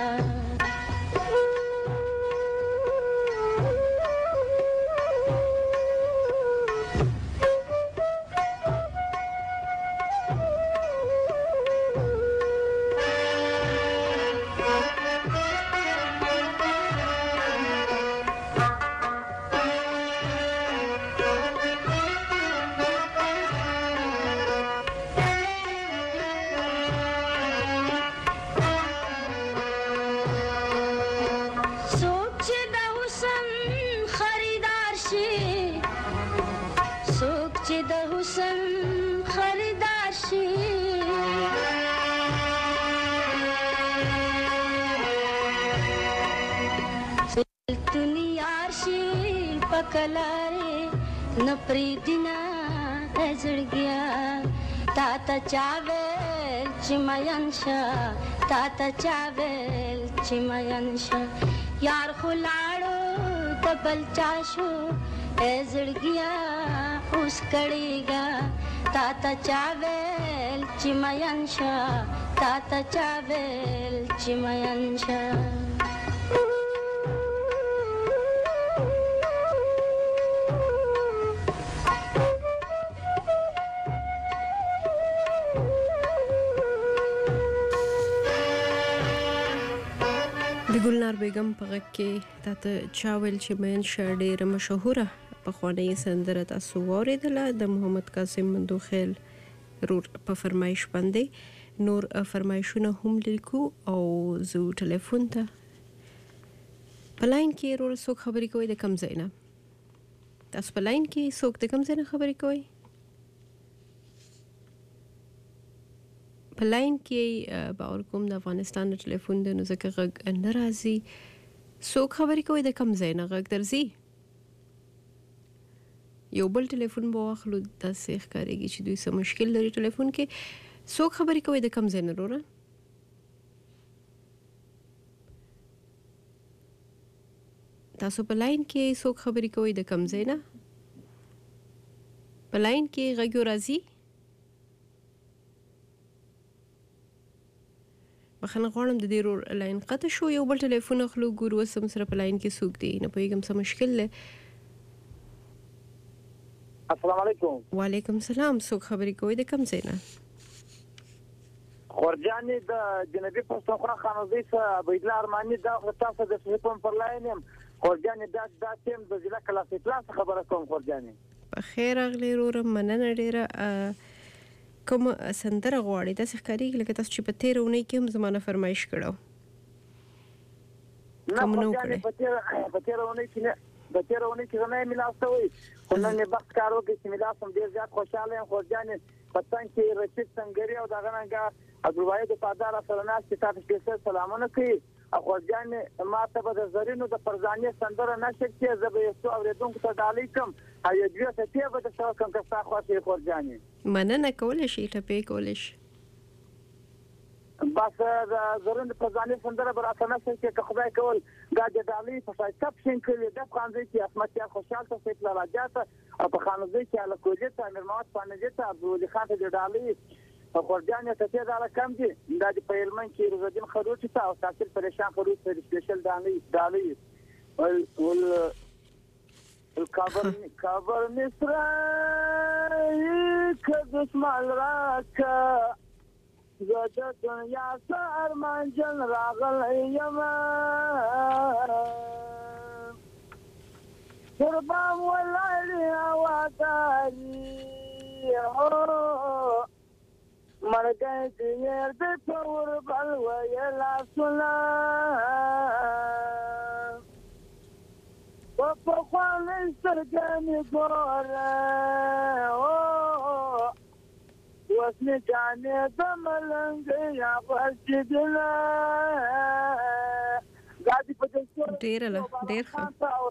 N: حسن خریدار شي دنیا شي پکلاره نپریدنا زړګیا تا ته چاویل چې مین شه تا ته چاویل چې مین شه یار خو لاړو ته بل چا شو زړګیا اوس کړيګا تا ته چاویل چې مین شه تا ته چاویل چې مین شه
I: ګلنار بیگم په غږ کې تاسو چاول چې مین شه ډېره مشهوره پخوانۍ سندره تاسو واورېدله د محمد قاسم مندوخیل رور په فرمایش باندې نور فرمایشونه هم لیکو او زو ټلیفون ته په لاین کې رور څوک خبرې کوي د کم ځای نه تاسو په لاین کې څوک د کم ځای نه خبرې کوي په لاین کې باور کوم د افغانستان ټلیفون د نو ځکه غږ نه راځي څوک خبرې کوي د کم ځای نه غږ درځي یو بل ټلیفون به واخلو داسې ښکارېږي چې دوی څه مشکل لري ټلیفون کې څوک خبرې کوي د کم ځای نه وروره تاسو په لاین کې څوک خبرې کوي د کم ځای نه په لاین کې غږ راځي بخنه غواړم د دې رور لاین قطع شو یو بل ټلیفون اخلو ګورو سم سره په لاین کې څوک دی نه پوهیږم څه مشکل دی
O: السلام علیکم
I: وعلیکم السلام څوک خبرې کوي د کم ځای نه
O: خورجانې د جنوبي پښتونخوا خانوزۍ څخه عبیدالله ارماني دا تاسو د ټلیفون پر لاین یم خورجانې دا ټیم د ضلع کلاس اطلاع خبره کوم خورجانې
I: په خیر اغلی روره مننه ډیره کوم سندره غواړي تاسو ښکارېږي لکه تاسو چې په تېره اونۍ کې هم زمانه فرمایش کړو
O: کوم نو کړی په تېره اونۍ کې نه ملاوسته وي خو نن یې بخت کار وکړي چې ملاوسم ډېر زیات خوشحاله یم خورجانې په څنګ کې رشید سنګري او دغه رنګه عبدالوحید دفاعدار سره ناست چې تاسو سپېڅل سلامونه کوي خورجانې ما ته به د زرینو د فرزانې سندره نشر کې زه به یې څو اورېدونکو ته ډالۍ کړم او یو دوه ټپې به درته وکړم که ستا خوښ وي خورجانې
I: مننه کولی شي ټپې کولی شي
O: بس د زرین د فرزانې سندره به راته نشر کې که خدای کول دا د ډالۍ په ښایسته پښین کړي د خانزۍ کې اسمتیار خوشحال ته سیف لالاجا ته او په خانزۍ کې هلکوجي ته امیر محمد پانجي ته عبدالولي خان ته د ډالۍ خورجانې ټپې دا رقم دي دا د په هلمند کې روزالدین خروچي ته او ساکر پریشان خروچ ته د سپېشل ډالۍ الکابر مصرعی که دشمن راکه زه د دنیا څه ارمان جن راغلی یم پر بام ولاړې هواداري مرګی د یار د تور بل ویلا سنا په پخوانۍ سترګې مې ګوره اوس مې جانې د ملنګۍ یا برچېدله
I: ډېر ښه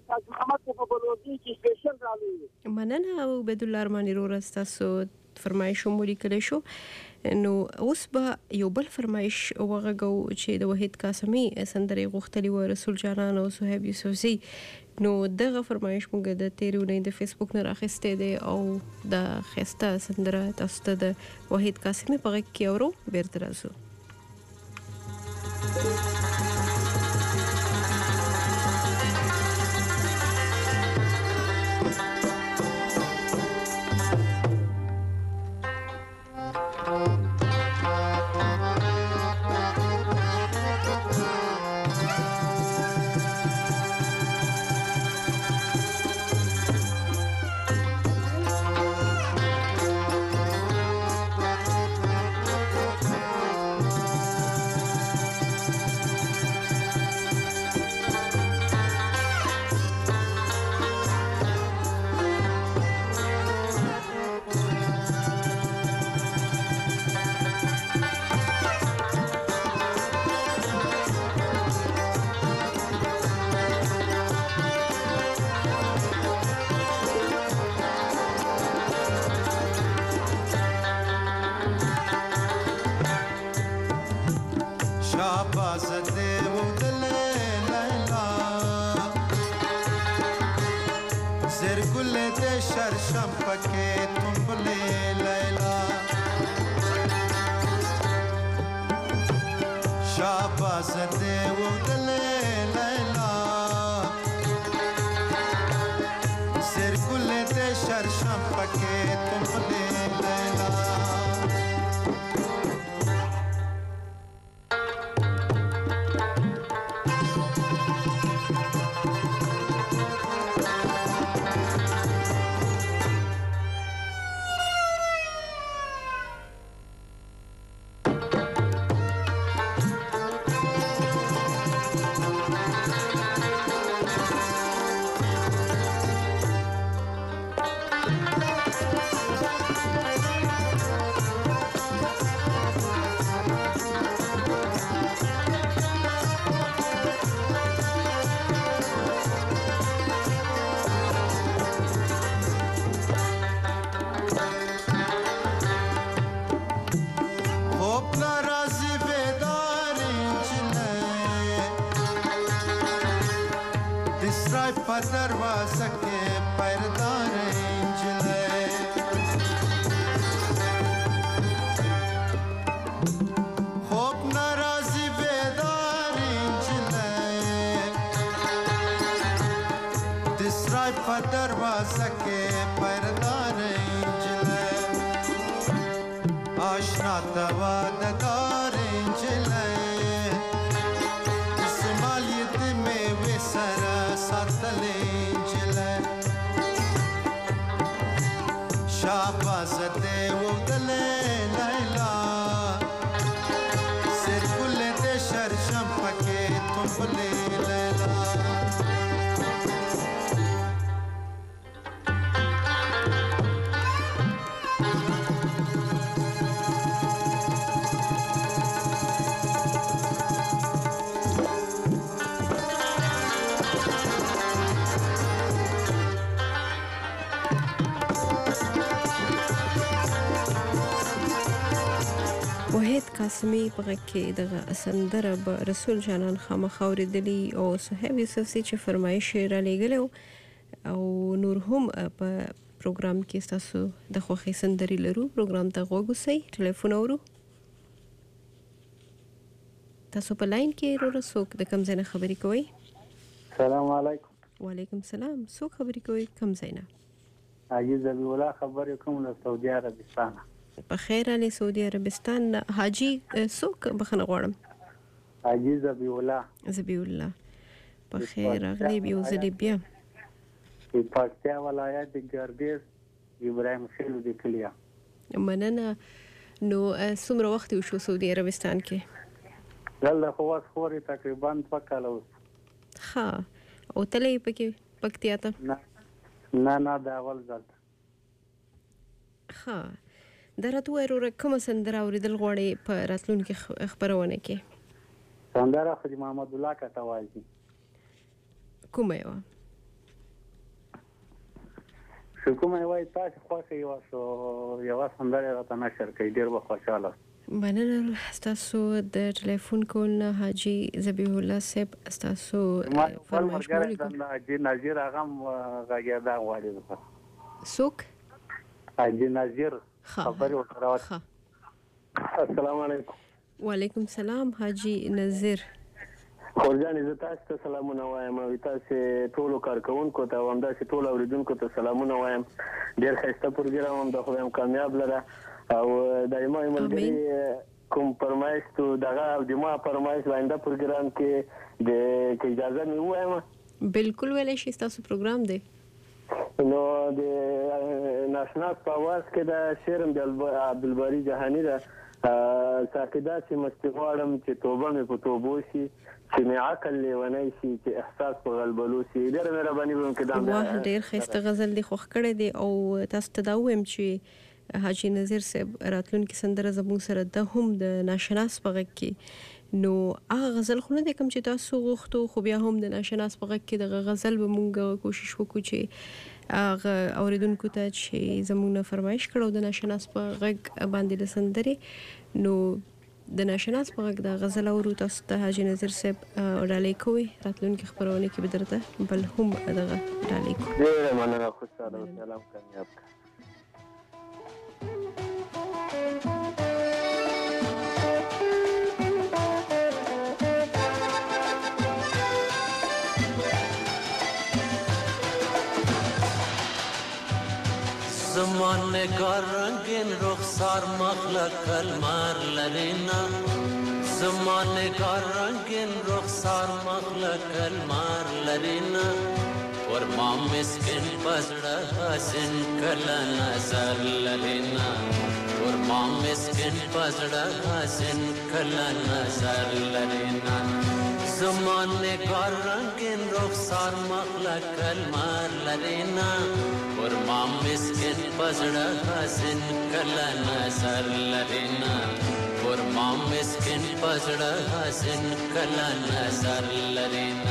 I: مننه او عبیدالله ارماني وروره ستاسو فرمایش هم ولیکلی شو نو اوس به یو بل فرمایش وغږو چې د وحید قاسمي سندرې غوښتلې وه رسول جانان او صهیب یوسفزي نو دغه فرمایش موږ د تېرې اونۍ د فیسبوک نه راخیستی دی او د ښایسته سندره تاسو ته د وحید قاسمي په غږ کې اورو بیرته راځو
P: शर्शम पके तुम्बले लैला शाबाश दे उगले लैला सिर कुले दे शर्शम पके तुम्बले लैला दरवाजा के पर्दार इंजले होप नाराजी बेदार इंजले तिसरा दरवाजा के पर्दार इंजले आशना तवाददार इंजले इस्मालियत में वे सरा सातले जले शाबाश दे उगले लैला सिर कुले दे शर्शम पके तुम्बले लैला
I: وحید قاسمی په غږ کې دغه سندره به رسول جانان خامخا اورېدلي او صهیب یوسفزي چې فرمایش یې رالیږلی او نور هم په پروګرام کې ستاسو د خوښۍ سندرې لرو. پروګرام ته غوږ اوسئ. ټلیفون اورو. تاسو په لاین کې وروره څوک د کوم ځای نه خبرې کوئ؟
Q: السلام علیکم.
I: وعلیکم السلام. څوک خبرې کوئ؟ کوم ځای نه؟
Q: حاجي ذبیح الله خبرې کوم له سعودي عربستان.
I: په خیر علي سعودي عربستان. حاجی څوک بخنه غواړم؟
Q: حاجي ذبیح الله.
I: ذبیح الله په خیر راغلی یو ځل بیا.
Q: په پکتیا ولایت د ګردیز ابراهیم خیل د کلیا.
I: مننه. نو څومره وخت وشو سعودي عربستان کې؟
Q: دلته خو واس خوري تقریبا 2 کال اوس.
I: ها او تلې پکې پکتیا ته؟
Q: نه دا اول ځل.
I: ها درته وروره کوم سندره اوریدل غواړي په راتلونکي خبرونه کې؟
Q: سندره خو محمد الله کټوازي.
I: کومه یو؟
Q: کومه یو تاسو خوښه یو سندره راته نشر کوي ډیر به خوشاله.
I: مننه تاسو د ټلیفون کول نه حاجی ذبیح الله صاحب. تاسو
Q: فرمایش کوئ. حاجی نذیر هغه غاګیدا غواړي.
I: څوک؟
Q: حاجی نذیر خبرې وکړه. السلام علیکم.
I: وعلیکم السلام حاجی نذیر.
R: خورجان زه تاسو ته سلامونه وایم او تاسو ټولو کارکونکو ته او همداسې ټولو اوریدونکو ته سلامونه وایم. ډېر ښایسته پروګرام هم د خدای هم کامیاب لره او دایمه ملګري کوم فرمایش تو دغه د ما فرمایش باندې پروګرام کې د اجازه مې وایم.
I: بالکل ویلای شئ تاسو پروګرام دی.
R: نو د ناشنا په आवाज کې د شعر د عبدالباری جهانی دا ساقدا چې مستغوارم چې توبه مې په توبو شي چې مې عقل لیونی شي چې احساس په غلبلو شي. ډېر مهرباني به وکړم.
I: واه ډېر ښایسته غزل دی خوښ کړی دی او تاسو ته دا ووایم چې حاجی نذیر صاحب راتلونکي سندره زموږ سره د هم د ناشناس په غږ کې نو هغه غزل خو نه دی کوم چې تاسو غوښتو خو بیا هم د ناشناس په غږ کې د غزل به مونږ کوشش وکړو چې هغه اوریدونکو ته چې زموږ نه فرمایش کړو د ناشناس په غږ باندې د سندرې نو د ناشناس په غږ د غزل اورو تاسو ته حاجي نظیر صاحب ډالۍ کوي راتلونکي خبرونه کې به درته بل هم دغه ډالۍ کوي
R: ډېره مننه خوشاله سلام کامیاب
S: زمانه گار رنگین رخسار مخلق کلمار لرینا زمانه گار رنگین رخسار مخلق کلمار لرینا ورما مسکن پزړه حسن کلا نظر لرینا ورما مسکن پزړه حسن کلا نظر لرینا زمانه گار رنگین رخسار مخلق کلمار لرینا ورما مسکن پزړه حسن کلا نظر لرینا ورما مسکن پزړه حسن کلا نظر لرینا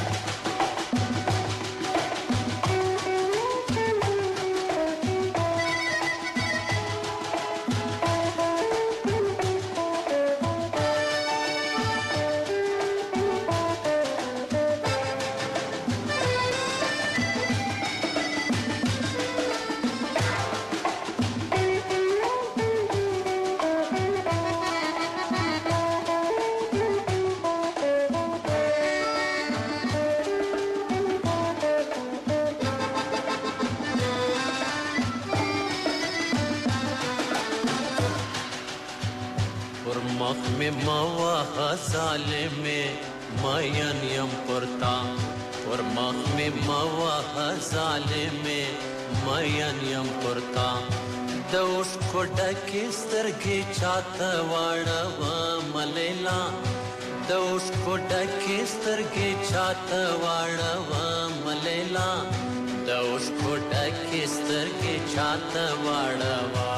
S: ظالمه ماین یم پرتا ورمخ می موا ظالمه ماین یم پرتا دوش کوډه کې سترګې چاته واړه ملیلا دوش کوډه کې سترګې چاته واړه ملیلا دوش کوډه کې سترګې چاته واړه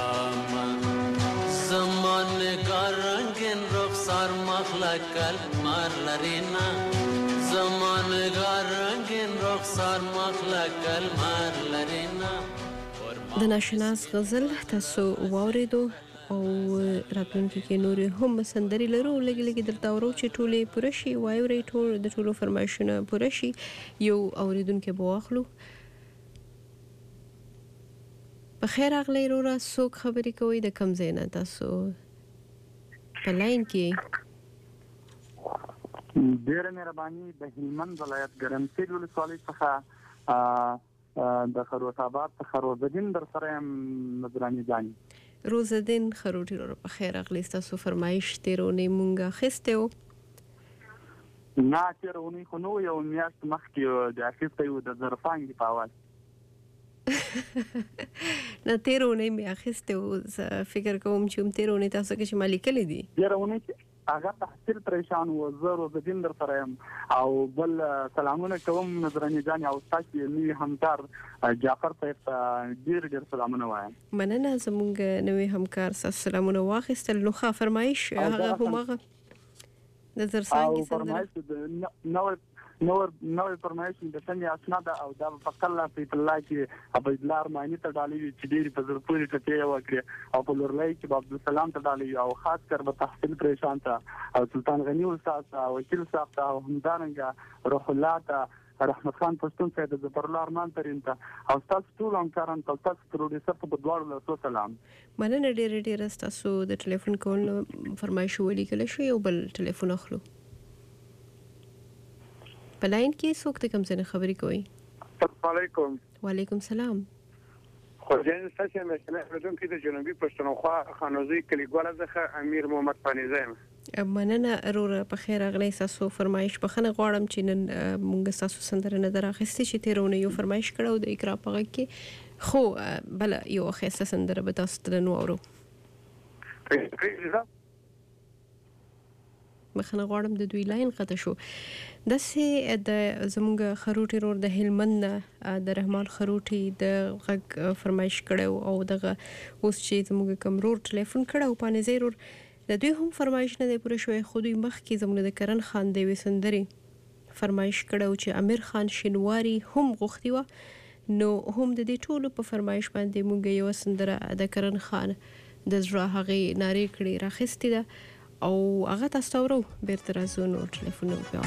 S: زمانه رنگین رخسار مخلق کلمار لرینا زمانه رنگین رخسار مخلق کلمار لرینا
I: د ناشناس غزل تاسو واوریدو او راتلونکي کې نور هم سندري لرو لګي درته اورو چې ټوله پوره شي وایوري ټول د ټولو فرمایشونه پوره شي یو اوریدونکو بواخلو په خیر اغلی رورا څوک خبرې کوي د کم ځای نه تاسو په لاین کې
Q: ډېره مهرباني د هلمند ولایت ګرمسیر ولسوالۍ څخه د خروټ آباد څخه روزالدین در سره یم نظراني جاني
I: روزالدین خروټي رورا په خیر اغلی تاسو فرمایش تیرونې مونږه اخیستی و
Q: نه تیرونې خو نو یو میاشت مخکې د اخیستی و د زرفانګې په اواز
I: نه تیرونه می اخیسته او فکر کوم چې تیرونه تاسو کې شمالي کلی دي
Q: تیرونه هغه تحصیل پریشان و زه روزالدین در سره یم او بل سلامونه کوم نظراني جان او تاسو نوی همکار جعفر صاحب ډیر سلامونه وایم
I: مننه زموږ نوی همکار سلامونه واخیستل نو ښه فرمایش هغه همغه نظر څنګه
Q: فرمایش نو فرمایش د څنګه اسناد او د فقلا په الله کې عبدالله ارمانی ته ډالۍ چې ډیر په زرپوري ټکی وکړي او په لورلای کې عبد السلام ته ډالۍ او خاص کر په تحصیل پریشان ته او سلطان غنی استاد او وکیل صاحب ته او همدارنګه روح الله ته رحمت خان پښتون صاحب د ظفر الله ارمان ترين ته او تاسو ټول همکاران تاسو پروډوسر په دواړو له سلام
I: مننه ډیر تاسو د ټلیفون کول فرمایش ولیکل شو یو بل ټلیفون اخلو په لاین کې څوک ته کوم څه خبرې کوي
M: السلام علیکم
I: وعلیکم سلام
M: خو جن تاسو مې ودون کې د جنوبي پښتونخوا خانوزي کلیګواله ځخه امیر محمد فانیزه
I: مننه رور په خیر اغلی تاسو فرمایش بخنه غواړم چې نن مونږ تاسو سندره نه دراخستې چې تیرونه یو فرمایش کړو د اقرا پغه کې خو بل یو خسته سندره به تاسو ته نو اورو مخنه غواړم د دوی لاین قطه شو دسه د زموږ خروټي رور د هلمند د رحمان خروټي د غږ فرمایش کړو او دغه اوس چې زموږ کمرور ټلیفون کړو پانه زیرور د دوی هم فرمایش نه دی پوره شوی خو دوی مخ کې زموږ د کرن خان دی وسندري فرمایش کړو چې امیر خان شینواری هم غوښتي و نو هم د دې ټولو په فرمایش باندې موږ یو سندره د کرن خان د زړه هغه ناری کړي راخستې ده او هغه تاسو ته ورو بیرته راځو نو ټلیفون بیا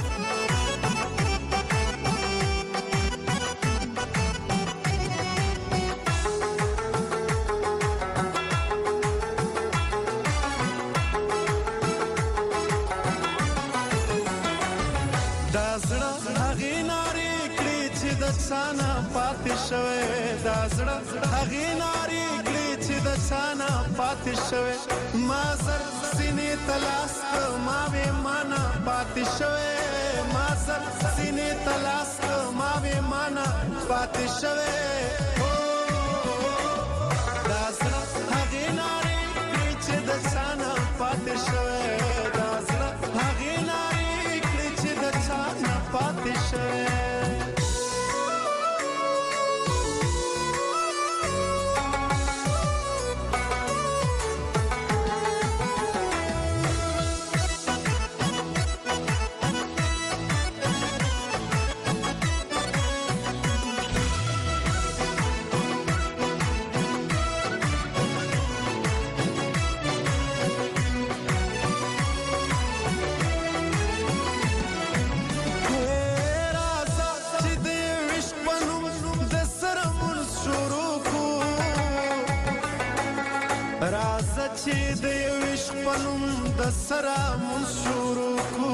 P: سانا پاتې شوی دا زړه هغې نارې کړې چې د چانه پاتې شوی ما زر سینې ته لاس ما وې مانا پاتې شوی ما زر سینې ته لاس ما وې مانا پاتې شوی دا زړه هغې نارې کړې چې د چانه پاتې شوی دا زړه هغې نارې کړې چې د چانه پاتې شوی چې د یو عشق په نوم د سره مونږ شروع کړو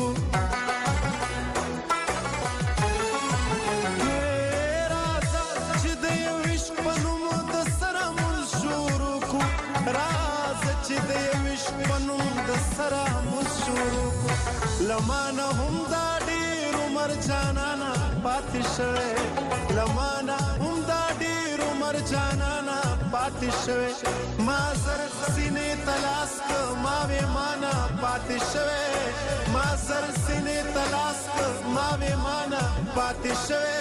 P: راځه چې د یو عشق په نوم د سره مونږ شروع کړو راځه چې د یو عشق په نوم د سره مونږ شروع کړو لمانه هم دا ډېر عمر جانانه پاتې شوی لمانه هم دا ډېر عمر جانانه پاتې شوی ما زر سینې تلاس ما وې مانا پاتې شوی ما زر سینې تلاس ما وې مانا پاتې شوی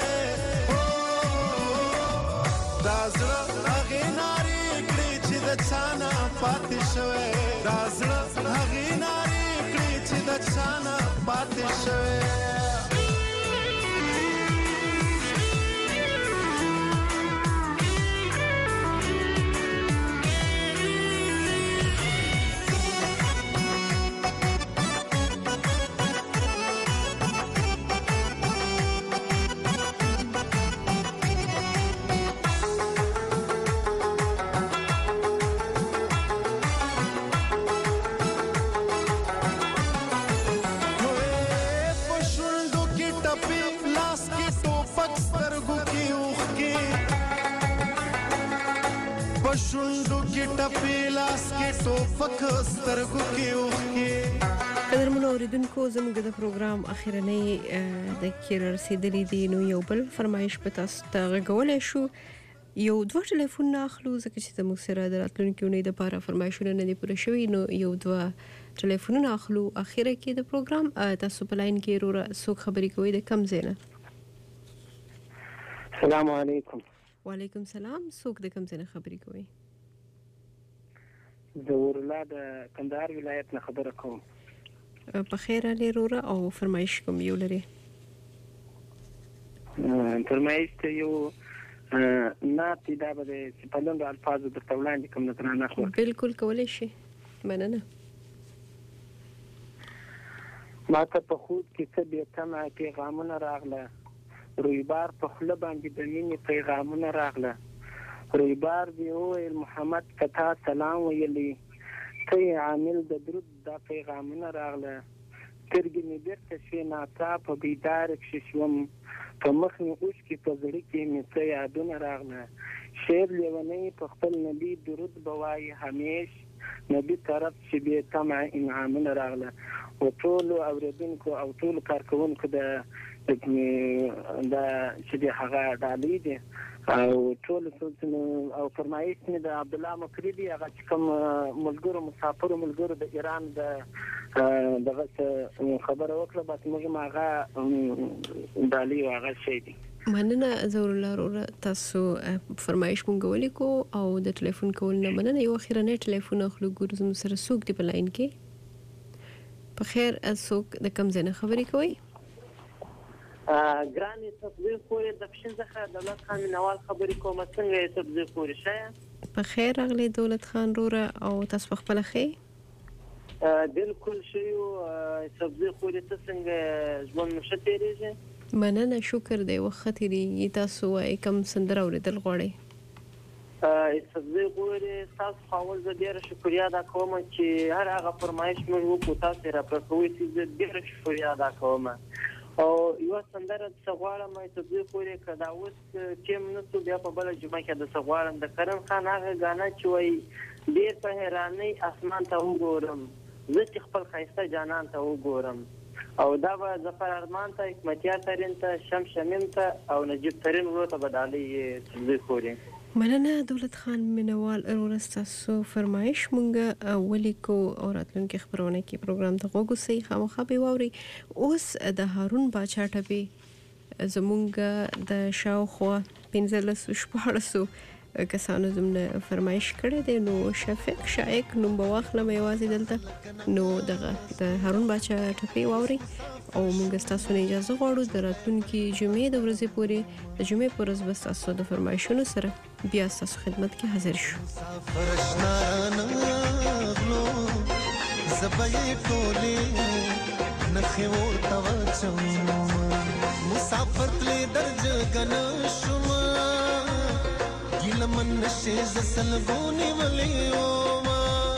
P: دا زړه هغې نارې کړې چې د چانه پاتې شوی دا زړه هغې نارې کړې چې د چانه پاتې شوی شوندو کې ټپې لاس کې ټوپک سترګو کې اوښکې
I: قدرمنو اوریدونکو زموږ د پروګرام اخرنۍ دقیقې رسیدلې دي نو یو بل فرمایش په تاسو ته غوښولی شو یو دوه ټلیفونونه اخلو ځکه چې زموږ سره د راتلونکي اونۍ دپاره فرمایشونه نه دي پوره شوي نو یو دوه ټلیفونونه اخلو اخره کې د پروګرام تاسو په لاین کې وروره څوک خبرې کوئ د کوم ځای نه
T: السلام علیکم
I: وعلیکم سلام څوک د کوم ځای نه خبرې کوئ
T: ظهور الله د کندهار ولایت نه خبره کوم
I: په خیر علي وروره او فرمایش کوم یو لري
T: فرمایش ته یو ناتې دا به د سپلندو الفاظو درته وړاندې کوم نظرانه خو
I: بالکل کولی شي مننه
T: ما ته په خوب کې څه بېتمه پیغامونه راغله رویبار په خوله باندې د مینې پیغامونه راغله رویبار دی وویل محمد کتا سلام ویلی ته یې عامل د درود دا پیغامونه راغله سترګې مې بېرته شوې ناڅاپه بیداره کښې شوم په مخ مې اوښکې په زړه کې مې څه یادونه راغله شعر لیونی په خپل نبي درود به وایي همیش نبي طرف چې بې طمع انعامونه راغله و ټولو اورېدونکو او ټولو کارکوونکو د چې د هغه ډالۍ دي او ټول او فرمایش مې د عبدالله مکري دي هغه چې کوم ملګرو مسافرو ملګرو د ایران د دغه خبره وکړه بس موږ هم هغه ډالۍ او هغه شی دي
I: مننه ظهور الله وروره تاسو فرمایش مونږ ولیکو او د ټلیفون کول نه مننه یو اخرنۍ ټلیفون اخلو ګورو زموږ سره څوک دی په لاین کې په خیر څوک د کوم ځای نه خبرې کوئ
U: ګرانې تبلیغ پورې د پښین څخه دولت خان مینوال خبرې کوم څنګه یې تبلیغ پورې ښه
I: په خیر راغلی دولت خان وروره او تاسو په خپله ښه
U: بالکل شیو سبزی خوري ته څنګه ژوند نشه تیریږي
I: مننه شکر دی وخت تیریږي تاسو وايي کوم سندره اوریدل غواړئ
U: سبزی خوري تاسو خاول زه ډیره شکریا ادا کوم چې هر هغه فرمایش موږ وکړو تاسو را پرکوي چې ډیره شکریا ادا کوم او یو سندره د سغواړم سبزی خوري کدا اوس چې منسو بیا په بل جمعه کې د سغواړم د کرم خان هغه غانا چې وای ډیر په حیرانۍ اسمان ته وګورم زه چې خپل خیسته جانان ته وګورم او دا به ظفر ارمان ته حکمتیار ترین ته شم شمیم ته او نجیب ترین ورو ته بدالي سبزی خوري
I: مننه دولت خان منوال ارورستاسو فرمایش مونږه ولیکو او راتلونکي خبرونه کې پروګرام ته وګورئ خامخا به ووري اوس د هارون باچا ټپي زمونږ د شاوخوا 15 کسانو زموږ فرمایش کړی دی نو شفیق شایق نوم به واخلم یوازې دلته نو د هارون باچا ټپي واوري او موږ تاسو نه اجازه غواړو د راتلونکي جمعې د ورځې پورې د جمعې پر ورځ به تاسو د فرمایشونو سره بیا تاسو خدمت کې حاضر شو
P: مسافر تلې درج کنه شوما ګلمن نشه زسلګونی ولې ما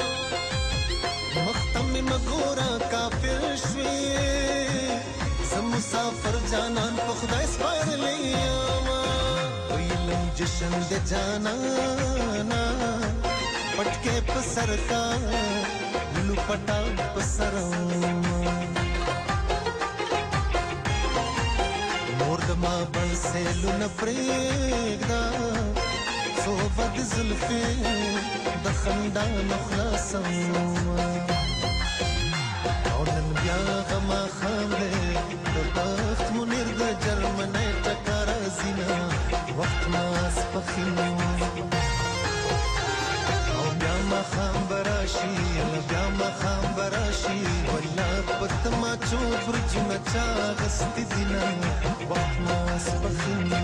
P: مختم مګورا کافر شوي زم مسافر جانان په خدای سپارلې ما ویلم جشن د جانانا پټکه په سر کا لپټا په سر ما بنسلو نفريقدا صوبت زلفي دخندان خلاصم عونن بیا غما خامله تخت منیر د جرمنی ټکر زینا وخت ما سپخینو او بیا ما خبراشي بیا ما خبراشي ولا پت ما چوبر جنا چا غست دینا وخت ما سپخینو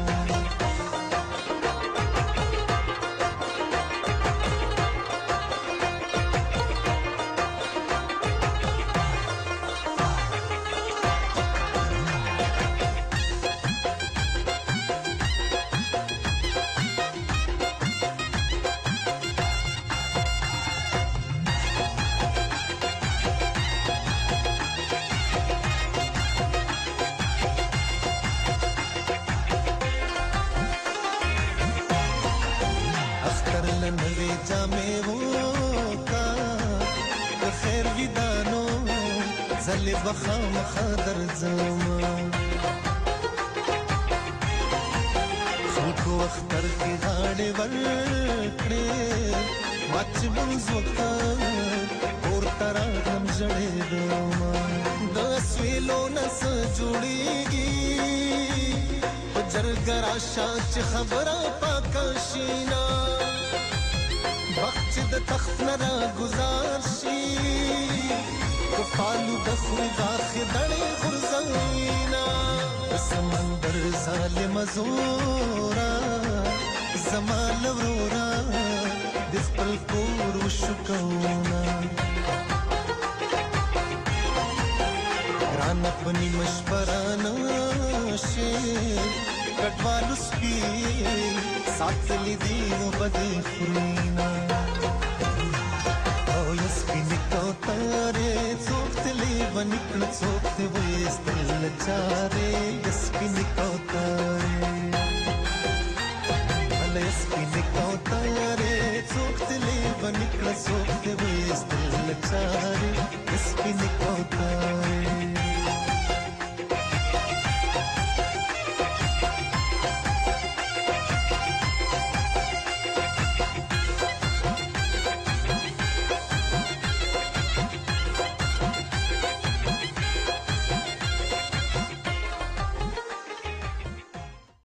P: بخام خدر زمان خلقو اختر کی غاڑی ورکڑی مچ بنز وقت اور تراغم جڑی دامان دس ویلو نس جوڑی گی جرگر آشاچ خبرہ پاکاشینا بخچ د تخت نرا گزارشی فالو دخوی غاخی دڑی غرزائینا سمندر ظالم زورا زمال ورورا دخپل کور وشکونا ران اپنی مشپرانا شیر کٹوالو سپی ساتھ لی دیو بدی خورینا او یسپی نکو تارے ونکړ څوک ته وېستل چارې سپینې کوترې